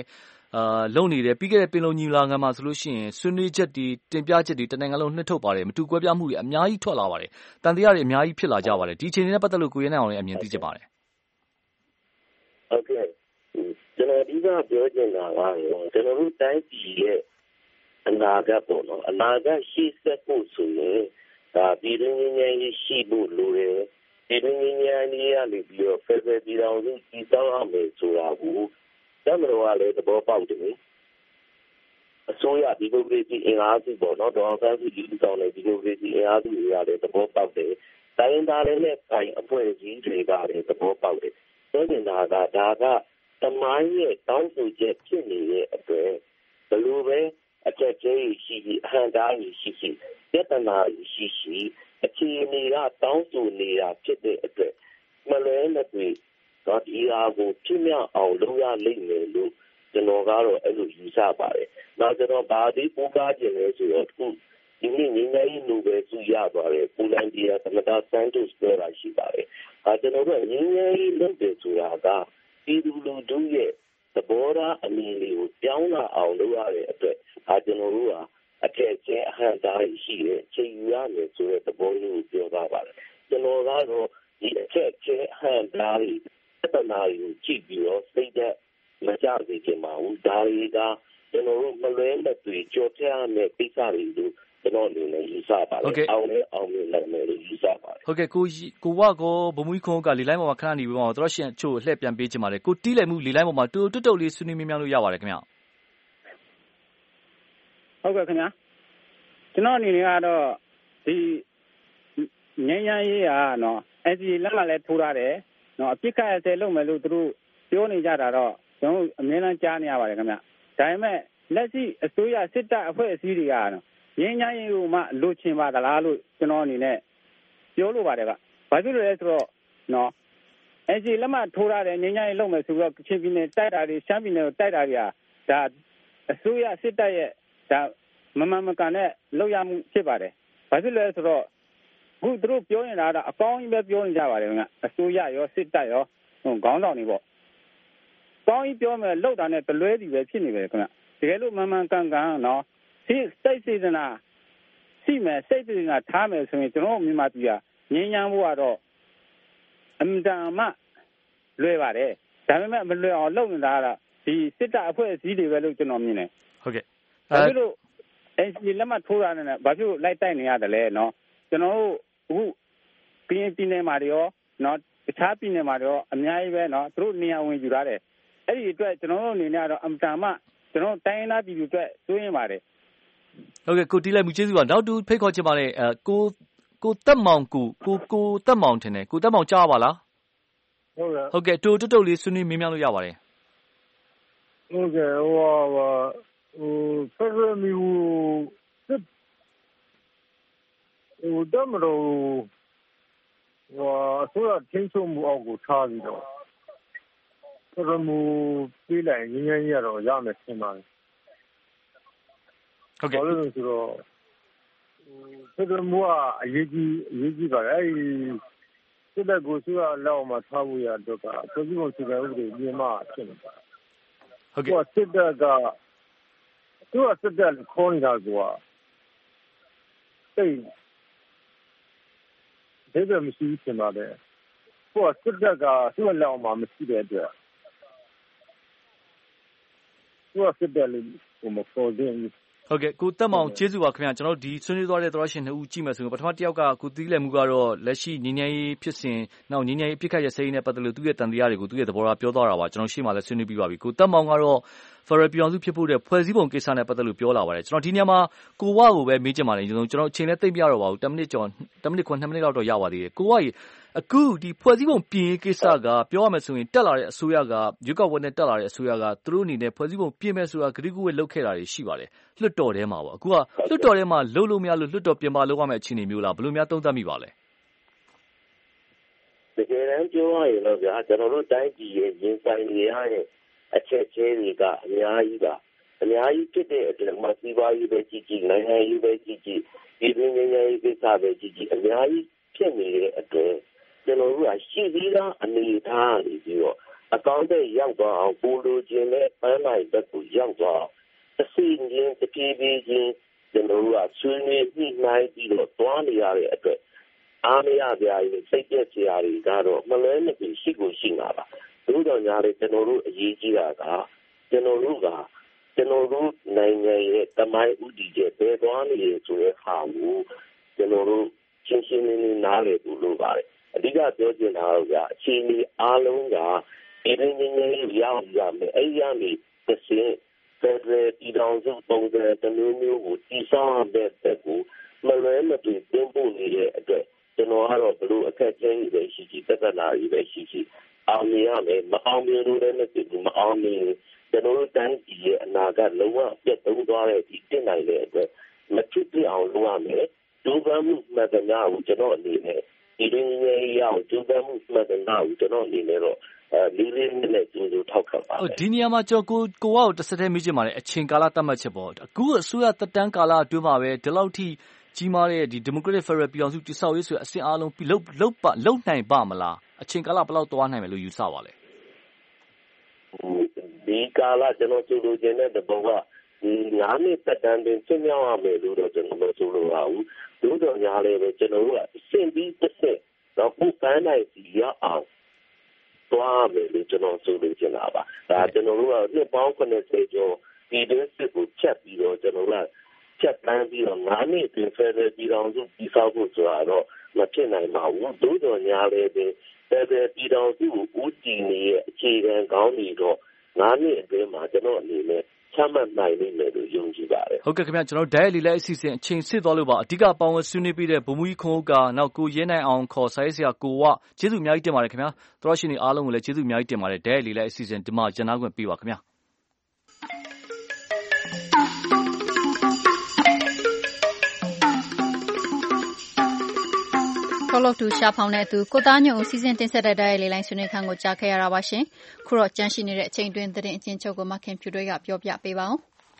လုပ်နေတယ်ပြီးခဲ့တဲ့ပင်လုံညီလာခံမှာဆိုလို့ရှိရင်ဆွေးနွေးချက်တွေတင်ပြချက်တွေတနိုင်ငံလုံးနှစ်ထုတ်ပါတယ်မတူကွဲပြားမှုတွေအများကြီးထွက်လာပါတယ်တန်တရားတွေအများကြီးဖြစ်လာကြပါတယ်ဒီအချိန်နဲ့ပတ်သက်လို့ကိုရဲနိုင်အောင်လည်းအမြင်သိချင်ပါတယ်ဟုတ်ကဲ့ကျွန်တော်ဒီကပြောချင်တာကတော့ကျွန်တော်တို့တိုင်းပြည်ရဲ့အနာဂတ်ပေါ့နော်အနာဂတ်ရှိဆက်ဖို့ဆိုရင်ဒါပြည်တွင်းငြိမ်းချမ်းရေးရှိဖို့လိုတယ်ပြည်တွင်းငြိမ်းချမ်းရေးရနေပြီးတော့ဖက်ဒရယ်ပြည်ထောင်စုတည်ဆောက်ရမယ်ဆိုတာကိုတမတော်ကလည်းသဘောပေါက်တယ်အစိုးရဒီမိုကရေစီအင်အားစုပေါ့နော်ဒေါ်အောင်ဆန်းစုကြည်ဦးဆောင်တဲ့ဒီမိုကရေစီအင်အားစုတွေကလည်းသဘောပေါက်တယ်တိုင်းသားတွေနဲ့တိုင်းအဖွဲ့အစည်းတွေကလည်းသဘောပေါက်တယ်ဆိုနေတာကဒါကသမိုင်းရဲ့တောင်းဆိုချက်ဖြစ်နေတဲ့အတွက်ဘယ်လိုပဲအချက်ကြီးရှိရှိအဟံတားရှိရှိယတနာရှိရှိအခြေအနေကတောင်းဆိုနေတာဖြစ်တဲ့အတွက်မလွဲမသွေတော့ဒီအားကိုပြမြောက်အောင်လုပ်ရလိမ့်မယ်လို့ကျွန်တော်ကတော့အဲ့လိုယူဆပါတယ်။နောက်ကျွန်တော်ဗာဒီပူကားခြင်းလဲဆိုတော့အခုဒီနေ့ငင်းငယ်နိုဘယ်ဆုရပါတယ်ပူလန်ဒီယာသမတာစန်တုစ်ပြောတာရှိပါတယ်။ကျွန်တော်တို့ငင်းငယ်လုပ်တယ်ဆိုတာကပြည်သူလူထုရဲ့သဘောထားအမြင်လေးကိုပြောင်းလာအောင်လုပ်ရတဲ့အတွက်ကျွန်တော်တို့ကအထက်ကျအဟံတားရှိတယ်ချိန်ယူရမယ်ဆိုတဲ့သဘောမျိုးကိုပြောထားပါတယ်ကျွန်တော်ကတော့ဒီအထက်ကျအဟံတားတနာကိုကြည့်ပြီးတော့စိတ်သက်မကြစေချင်ပါဘူးဒါတွေကကျွန်တော်တို့မလွဲမသွေကြော်ပြရမယ့်ကိစ္စတွေလို့ကျွန်တော်အနေနဲ့ယူဆပါတယ်အောင်လည်းအောင်မြင်နိုင်မယ်လို့ယူဆပါတယ်ဟုတ်ကဲ့ကိုဝကောဗမူခွန်ကလေလိုင်းပေါ်မှာခဏနေပြီးတော့တော်ရှင်အချို့လှည့်ပြန်ပေးချင်ပါတယ်ကိုတီးလိုက်မှုလေလိုင်းပေါ်မှာတူတုတ်လေးဆွေးနွေးမြများလို့ရပါတယ်ခင်ဗျဟုတ်ကဲ့ခင်ဗျာကျွန်တော်အနေနဲ့ကတော့ဒီငញ្ញမ်းရေးอ่ะเนาะ NCA လက်မှတ်လဲထိုးထားတယ်เนาะအပြစ်ခတ်ဆဲလုပ်မယ်လို့သူတို့ပြောနေကြတာတော့ကျွန်တော်အမြဲတမ်းကြားနေရပါတယ်ခင်ဗျာဒါပေမဲ့လက်ရှိအစိုးရစစ်တပ်အဖွဲ့အစည်းတွေကเนาะငញ្ញမ်းရေးကိုမှလိုချင်ပါသလားလို့ကျွန်တော်အနေနဲ့ပြောလိုပါတယ်ဗျဘာဖြစ်လို့လဲဆိုတော့เนาะ NCA လက်မှတ်ထိုးထားတယ်ငញ្ញမ်းရေးလုပ်မယ်ဆိုတော့ကချင်ပြည်နယ်တိုက်တာတွေရှမ်းပြည်နယ်ကိုတိုက်တာတွေဟာဒါအစိုးရစစ်တပ်ရဲ့ဒါမမှန်မကန်နဲ့လောက်ရမှုဖြစ်ပါတယ်။ဘာဖြစ်လဲဆိုတော့အခုသူတို့ပြောနေတာကအကောင်းကြီးပဲပြောနေကြပါတယ်ခင်ဗျ။အစိုးရရောစစ်တပ်ရောခေါင်းဆောင်တွေပေါ့။ကောင်းကြီးပြောမယ်လောက်တာနဲ့တလွဲစီပဲဖြစ်နေပဲခင်ဗျ။တကယ်လို့မှန်မှန်ကန်ကန်နော်စိတ်စေတနာရှိမယ်စိတ်စေတနာထားမယ်ဆိုရင်ကျွန်တော်မြန်မာပြည်ကငြိမ်းချမ်းဖို့ကတော့အမှန်တမ်းမှလွယ်ပါတယ်။ဒါပေမဲ့မလွယ်အောင်လုပ်နေတာကဒီစစ်တပ်အဖွဲ့အစည်းတွေပဲလို့ကျွန်တော်မြင်တယ်။ဟုတ်ကဲ့။ဒါဖြစ်လို့NCA လက်မှတ်ထိုးတာနဲ့ဘာဖြစ်လို့လိုက်တိုက်နေရတယ်လဲเนาะကျွန်တော်တို့အခုကရင်ပြည်နယ်မှာရောเนาะတခြားပြည်နယ်မှာရောအများကြီးပဲเนาะသူတို့နေရာဝင်ယူထားတယ်အဲ့ဒီအတွက်ကျွန်တော်တို့အနေနဲ့ကတော့အမှန်မှကျွန်တော်တိုင်းရင်းသားပြည်သူအတွက်စိုးရင်ပါတယ်ဟုတ်ကဲ့ကိုတီးလိုက်မှုကျေးဇူးပါနောက်တူဖိတ်ခေါ်ချင်ပါတယ်ကိုတက်မောင်ကိုတက်မောင်ထင်တယ်ကိုတက်မောင်ကြားပါလားဟုတ်ကဲ့တုတ်လေးဆွေးနွေးမေးမြန်းလို့ရပါတယ်ဟုတ်ကဲ့ဖက်ဒရယ်မျိုးတမတော်အစိုးရထိန်းချုပ်မှုအောက်ကိုထားပြီးတော့ဖက်ဒရယ်မျိုးပြေးလိုက်ငင်းငင်းရတော့ရမယ်ထင်ပါတယ်ဟုတ်ကဲ့ဘာလို့လဲဆိုတော့ဖက်ဒရယ်မျိုးကအရေးကြီးပါတယ်အဲဒီစစ်တပ်ကိုစိုးရလောက်မှထားဖို့ရတော့ကပြည်သူ့ကိုစစ်တပ်ဥပဒေပြင်မှဖြစ်နေပါတယ်ဟုတ်ကဲ့စစ်တပ်ကသူကစစ်တပ်ခေါ်နေတာကတိတ်ဒါပဲမရှိချင်ပါတယ်ကိုကစစ်တပ်ကသူ့လောက်မှမရှိတဲ့အတွက်သူကစစ်တပ်လေးကိုမပေါ်သေးဘူးဟုတ်ကဲ့ကိုတက်မောင်ကျေးဇူးပါခင်ဗျာကျွန်တော်ဒီဆွေးနွေးသွားတဲ့သောရရှင်2ဦးကြည့်မယ်ဆိုရင်ပထမတစ်ယောက်ကကိုတီးလက်မှုကတော့လက်ရှိငင်းငယ်ရေးဖြစ်စဉ်နောက်ငင်းငယ်ရေးပြစ်ခတ်ရစရေးနဲ့ပတ်သက်လို့သူ့ရဲ့တန်တရားတွေကိုသူ့ရဲ့သဘောထားပြောသွားတာပါကျွန်တော်ရှေ့မှာလည်းဆွေးနွေးပြီးပါပြီကိုတက်မောင်ကတော့ဖရယ်ပြောင်စုဖြစ်ဖို့တဲ့ဖွဲ့စည်းပုံကိစ္စနဲ့ပတ်သက်လို့ပြောလာပါတယ်ကျွန်တော်ဒီနေရာမှာကိုဝကိုပဲမေးချင်ပါတယ်ကျွန်တော်အချိန်နဲ့သိမ့်ပြတော့ပါဘူး10မိနစ်ကျော်10မိနစ်ခွန်း2မိနစ်လောက်တော့ရပါသေးတယ်ကိုဝကြီးအခုဒီဖွဲ့စည်းပုံပြင်ရေးကိစ္စကပြောရမယ်ဆိုရင်တက်လာတဲ့အစိုးရကရွေးကောက်ပွဲနဲ့တက်လာတဲ့အစိုးရကသူတို့အနေနဲ့ဖွဲ့စည်းပုံပြင်မယ်ဆိုတာဂရုကဝေလုပ်ခဲ့တာတွေရှိပါတယ်လွှတ်တော်ထဲမှာပေါ့အခုကလွှတ်တော်ထဲမှာလုပ်လို့မရလို့လွှတ်တော်ပြင်ပလုပ်ရမယ့်အခြေအနေမျိုးလားဘယ်လိုများသုံးသပ်မိပါလဲတကယ်တမ်းပြောရရင်တော့ဗျာကျွန်တော်တို့တိုင်းပြည်ရဲ့ရင်ဆိုင်နေရတဲ့အချက်အခဲတွေကအများကြီးပါအများကြီးဖြစ်တဲ့အတွက်မှာစီးပွားရေးပဲကြည့်ကြည့်နိုင်ငံရေးပဲကြည့်ကြည့်ဒီပင်ငယ်ရေးကိစ္စပဲကြည့်ကြည့်အများကြီးဖြစ်နေတဲ့အတွက်ကျွန်တော်တို့ကရှိသေးတာအနေထားနေပြီးတော့အကောင့်တဲ့ရောက်သွားအောင်ကိုလိုချင်တဲ့ပန်းနိုင်ဘက်ကိုရောက်သွားအောင်တစ်စီချင်းတစ်ပြေးပြေးချင်းကျွန်တော်တို့ကဆွေးနွေးညှိနှိုင်းပြီးတော့တွားနေရတဲ့အတွက်အားမရကြရင်စိတ်သက်စရာတွေကတော့မလွဲမသွေရှိကိုရှိမှာပါသို့တော်ညာလေကျွန်တော်တို့အရေးကြီးတာကကျွန်တော်တို့နိုင်ငံရဲ့တမိုင်းဥတီကျပဲသွားနေရဆိုတဲ့ဟာကိုကျွန်တော်တို့ရှင်းရှင်းလင်းလင်းနားလည်ဖို့လိုပါတယ်အဓိကပြောချင်တာကအခြေအနေအားလုံးကဒီရင်းကြီးရောက်ရမယ်အဲ့ရနေတစ်စင်းဖက်ဒရယ်ပြည်ထောင်စုပုံစံတစ်မျိုးမျိုးကိုတည်ဆောက်ရတဲ့အတွက်ကိုမလွဲမသွေတင်ပို့နေတဲ့အတွက်ကျွန်တော်ကတော့ဘလို့အခက်အခဲတွေပဲရှိရှိတက်နာတွေပဲရှိရှိအောင်မြင်ရမယ်မအောင်မြင်လို့လည်းမအောင်မြင်ကျွန်တော်တို့တန်းကြီးရဲ့အနာဂတ်လုံးဝပြတ်သုံးသွားတဲ့ဒီတင်နိုင်တဲ့အတွက်မဖြစ်ပြအောင်လုပ်ရမယ်ဒုက္ခမှုမှတ်တရားကိုကျွန်တော်အနေနဲ့ဒီရင်းကြီးရောက်ဒုက္ခမှုမှတ်တရားကိုကျွန်တော်အနေနဲ့တော့လေးလေးနဲ့ကျိုးကျိုးထောက်ခံပါတယ်ဒီနေရာမှာကျွန်တော်ကိုကတစ်စက်တည်းမေးချင်ပါတယ်အချိန်ကာလသတ်မှတ်ချက်ပေါ့အခုအစိုးရတက်တန်းကာလအတွင်းမှာပဲဒီလောက်ထိကြီးမားတဲ့ဒီ Democratic Federal ပြည်အောင်စုတည်ဆောက်ရေးဆိုတဲ့အဆင့်အားလုံးပြီးလုံနိုင်ပါမလားအချိန်ကာလဘယ်လောက်သွားနိုင်မယ်လို့ယူဆပါလဲဒီကာလကျွန်တော်ဆိုလိုချင်တဲ့သဘောကဒီ9နှစ်တက်တန်းတွင်ပြင်မြောက်ရမယ်လို့တော့ကျွန်တော်မဆိုလိုပါဘူးသို့တော်ညာလည်းပဲကျွန်တော်တို့ကအဆင့်ပြီးတစ်ဆင့်တော့ပူပန်းနိုင်စီရအောင်သွားမယ်လို့ကျွန်တော်ဆိုလိုချင်တာပါဒါကျွန်တော်တို့ကနှစ်ပေါင်း90ကျော်ဒီဒင်းစစ်ကိုဖြတ်ပြီးတော့ကျွန်တော်တို့ဖြတ်တန်းပြီးတော့9နှစ်တွင်ဖက်ဒရယ်ပြည်ထောင်စုတည်ဆောက်ဖို့ဆိုတာတော့မဖြစ်နိုင်ပါဘူးသို့တော်ညာလည်းပဲဖက်ဒရယ်ပြည်ထောင်စုကိုဦးတည်နေတဲ့အခြေခံကောင်းတွေတော့9နှစ်အတွင်းမှာကျွန်တော်အနေနဲ့ချမှတ်နိုင်လိမ့်မယ်လို့ယုံကြည်ပါတယ်ဟုတ်ကဲ့ခင်ဗျကျွန်တော်ဓာတ်ရိုက်လေးအစီအစဉ်အချိန်စစ်သွားလို့ပါအဓိကပေါင်းဝဆွေးနွေးပြီးတဲ့ဗိုလ်မှူးကြီးခွန်ဥက္ကာနောက်ကိုရဲနိုင်အောင်ခေါ်စာရေးဆရာကိုဝကျေးဇူးအများကြီးတင်ပါတယ်ခင်ဗျသောရရှိနေအားလုံးကိုလည်းကျေးဇူးအများကြီးတင်ပါတယ်ဓာတ်ရိုက်လေးအစီအစဉ်ဒီမှာရန်နာခွင့်ပေးပါခင်ဗျထုတ်လုပ်သူရှာဖောင်တဲ့သူကိုသားညွန့်ဦးစီစဉ်တင်ဆက်တဲ့တိုက်ရိုက်လေးလိုင်းဆွေးနွေးခန်းကိုကြားခဲ့ရတာပါရှင်ခုတော့ကြန့်ရှိနေတဲ့အချိန်တွင်သတင်းအချင်းချုပ်ကိုမခင်ဖြူတွေကပြောပြပေးပါအောင်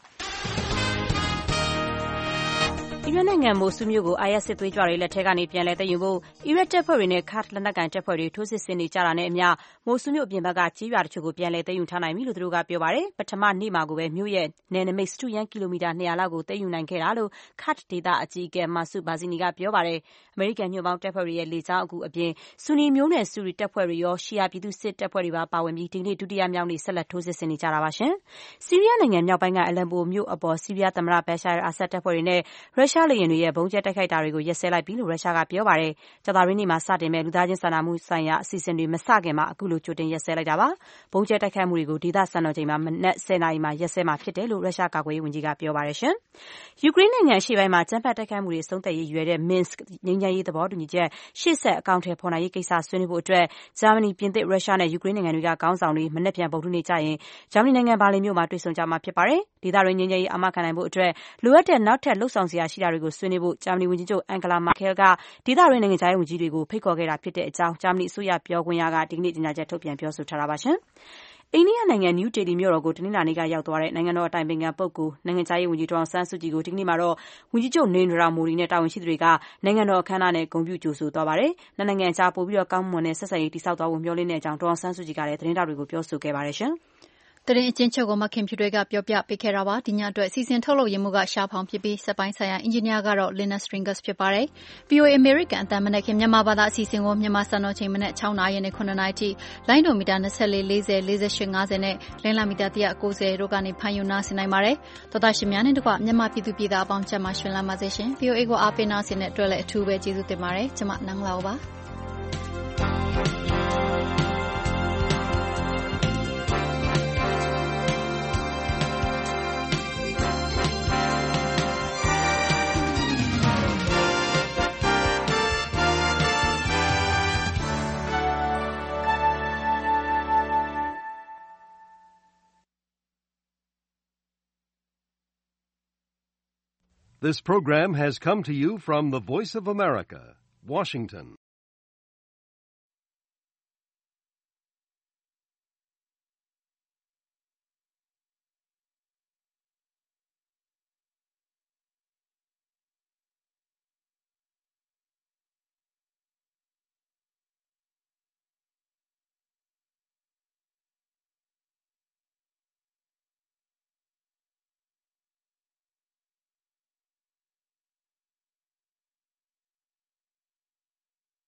အီရတ်နိုင်ငံမိုဆူမြို့ကို IS စစ်သွေးကြွတွေလက်ထက်ကနေပြန်လည်သိမ်းယူဖို့အီရတ်တပ်ဖွဲ့တွေနဲ့ကာ့ဒ်လက်နက်ကိုင်တပ်ဖွဲ့တွေထိုးစစ်ဆင်နေကြတာနဲ့အမျှမိုဆူမြို့အပြင်ဘက်ကကြေးရွာတချို့ကိုပြန်လည်သိမ်းယူထားနိုင်ပြီလို့သူတို့ကပြောပါတယ်။ပထမနေ့မှာကိုပဲမြို့ရဲ့နယ်နိမိတ်စတုရန်းကီလိုမီတာ200လောက်ကိုသိမ်းယူနိုင်ခဲ့တာလို့ကာ့ဒ်ဒေသအကြီးအကဲမာဆူဘာဇီနီကပြောပါတယ်။အမေရိကန်ညွန့်ပေါင်းတပ်ဖွဲ့တွေရဲ့လေကြောင်းအကူအပြင်ဆူနီမျိုးနယ်ဆူရီတပ်ဖွဲ့တွေရောရှီယာပြည်သူစစ်တပ်ဖွဲ့တွေပါပါဝင်ပြီးဒီနေ့ဒုတိယမြောက်နေ့ဆက်လက်ထိုးစစ်ဆင်နေကြတာပါရှင်။ဆီးရီးယားနိုင်ငံမြောက်ပိုင်းကအလမ်ပိုမြို့အပေါ်ဆီးရီးယားသမ္မတဘက်ရှာအာဆတ်တပ်ဖွဲ့တွေနဲ့ရုရှားလေယာဉ်တွေရဲ့ဘုံကျဲတိုက်ခိုက်တာတွေကိုရပ်စဲလိုက်ပြီလို့ရုရှားကပြောပါတယ်။ကြာသပတေးနေ့မှာစတင်မဲ့လူသားချင်းစာနာမှုဆိုင်ရာအစီအစဉ်တွေမစခင်မှာအခုလိုကြိုတင်ရပ်စဲလိုက်တာပါ။ဘုံကျဲတိုက်ခိုက်မှုတွေကိုဒေသစံတော်ချိန်မှာမနက်10:00နာရီမှာရပ်စဲမှာဖြစ်တယ်လို့ရုရှားကာကွယ်ရေးဝန်ကြီးကပြောပါတယ်ရှင်။ယူကရိန်းနိုင်ငံအရှေ့ပိုင်းမှာကြမ်းဖက်တိုက်ခိုက်မှုတွေအဆုံးသတ်ရေးရွယ်တဲ့ Minsk ငြိမ်းချမ်းရေးသဘောတူညီချက်ရှေ့ဆက်အကောင်အထည်ဖော်နိုင်ရေးကိစ္စဆွေးနွေးဖို့အတွက်ဂျာမနီ၊ပြင်သစ်၊ရုရှားနဲ့ယူကရိန်းနိုင်ငံတွေကခေါင်းဆောင်တွေမနက်ဖြန်ဗုဒ္ဓဟူးနေ့ကျရင်ဂျာမနီနိုင်ငံဘာလင်မြို့မှာတွေ့ဆုံကြမှာဖြစ်ပါတယ်။ဒေသတွင်းငြိမ်းချမ်းရေးအာမခံနိုင်ဖို့အတွက်လိုအပ်တဲ့နောက်ထပ်လှုပ်ဆောင်စရာရှိတာတွေကိုဆွေးနွေးဖို့ဂျာမနီဝန်ကြီးချုပ်အန်ဂလာမာကဲလ်ကဒေသတွင်းနိုင်ငံခြားရေးဝန်ကြီးတွေကိုဖိတ်ခေါ်ခဲ့တာဖြစ်တဲ့အကြောင်းဂျာမနီအစိုးရပြောခွင့်ရကဒီကနေ့ကြေညာချက်ထုတ်ပြန်ပြောဆိုထားတာပါရှင်။အိန္ဒိယနိုင်ငံနယူးဒေလီမြို့တော်ကိုတနင်္လာနေ့ကရောက်သွားတဲ့နိုင်ငံတော်အတိုင်ပင်ခံပုဂ္ဂိုလ်နိုင်ငံခြားရေးဝန်ကြီးဒေါ်အောင်ဆန်းစုကြည်ကိုဒီကနေ့မှာတော့ဝန်ကြီးချုပ်နေရိန်ဒရာမိုဒီနဲ့တာဝန်ရှိသူတွေကနိုင်ငံတော်အခမ်းအနားနဲ့ဂုဏ်ပြုကြိုဆိုသွားပါတယ်။နှစ်နိုင်ငံအကြားပိုပြီးကောင်းမွန်တဲ့ဆက်ဆံရေးတည်ဆောက်သွားဖို့မျှော်လင့်တဲ့အကြောင်းဒေါ်အောင်ဆန်းစုကြည်ကလည်းသတင်းထောက်တွေကိုပြောဆိုခဲ့ပါတယ်ရှင်။သတင်းအချင်းချုပ်ကိုမခင်ဖြူတွေကပြောပြပေးခဲ့တာပါဒီညအတွက်စီစဉ်ထုတ်လုပ်ရမှုကရှာဖောင်ဖြစ်ပြီးစက်ပိုင်းဆိုင်ရာအင်ဂျင်နီယာကတော့ Linus Stringers ဖြစ်ပါတယ် VOA American အတန်မနက်ခင်မြန်မာဘာသာအစီအစဉ်ကိုမြန်မာစံတော်ချိန်မနက်6နာရီနဲ့9နာရီထိလိုင်းဒိုမီတာ24 40 48 50နဲ့လိုင်းလာမီတာ190တို့ကနေဖန်ယူနာဆင်နိုင်ပါတယ်သောတာရှင်များနဲ့တကွမြန်မာပြည်သူပြည်သားအပေါင်းချက်မှရှင်လာပါစေရှင် VOA ကိုအားပေးနာဆင်တဲ့အတွက်လည်းအထူးပဲကျေးဇူးတင်ပါတယ်ကျွန်မနန်းလာပါ This program has come to you from the Voice of America, Washington.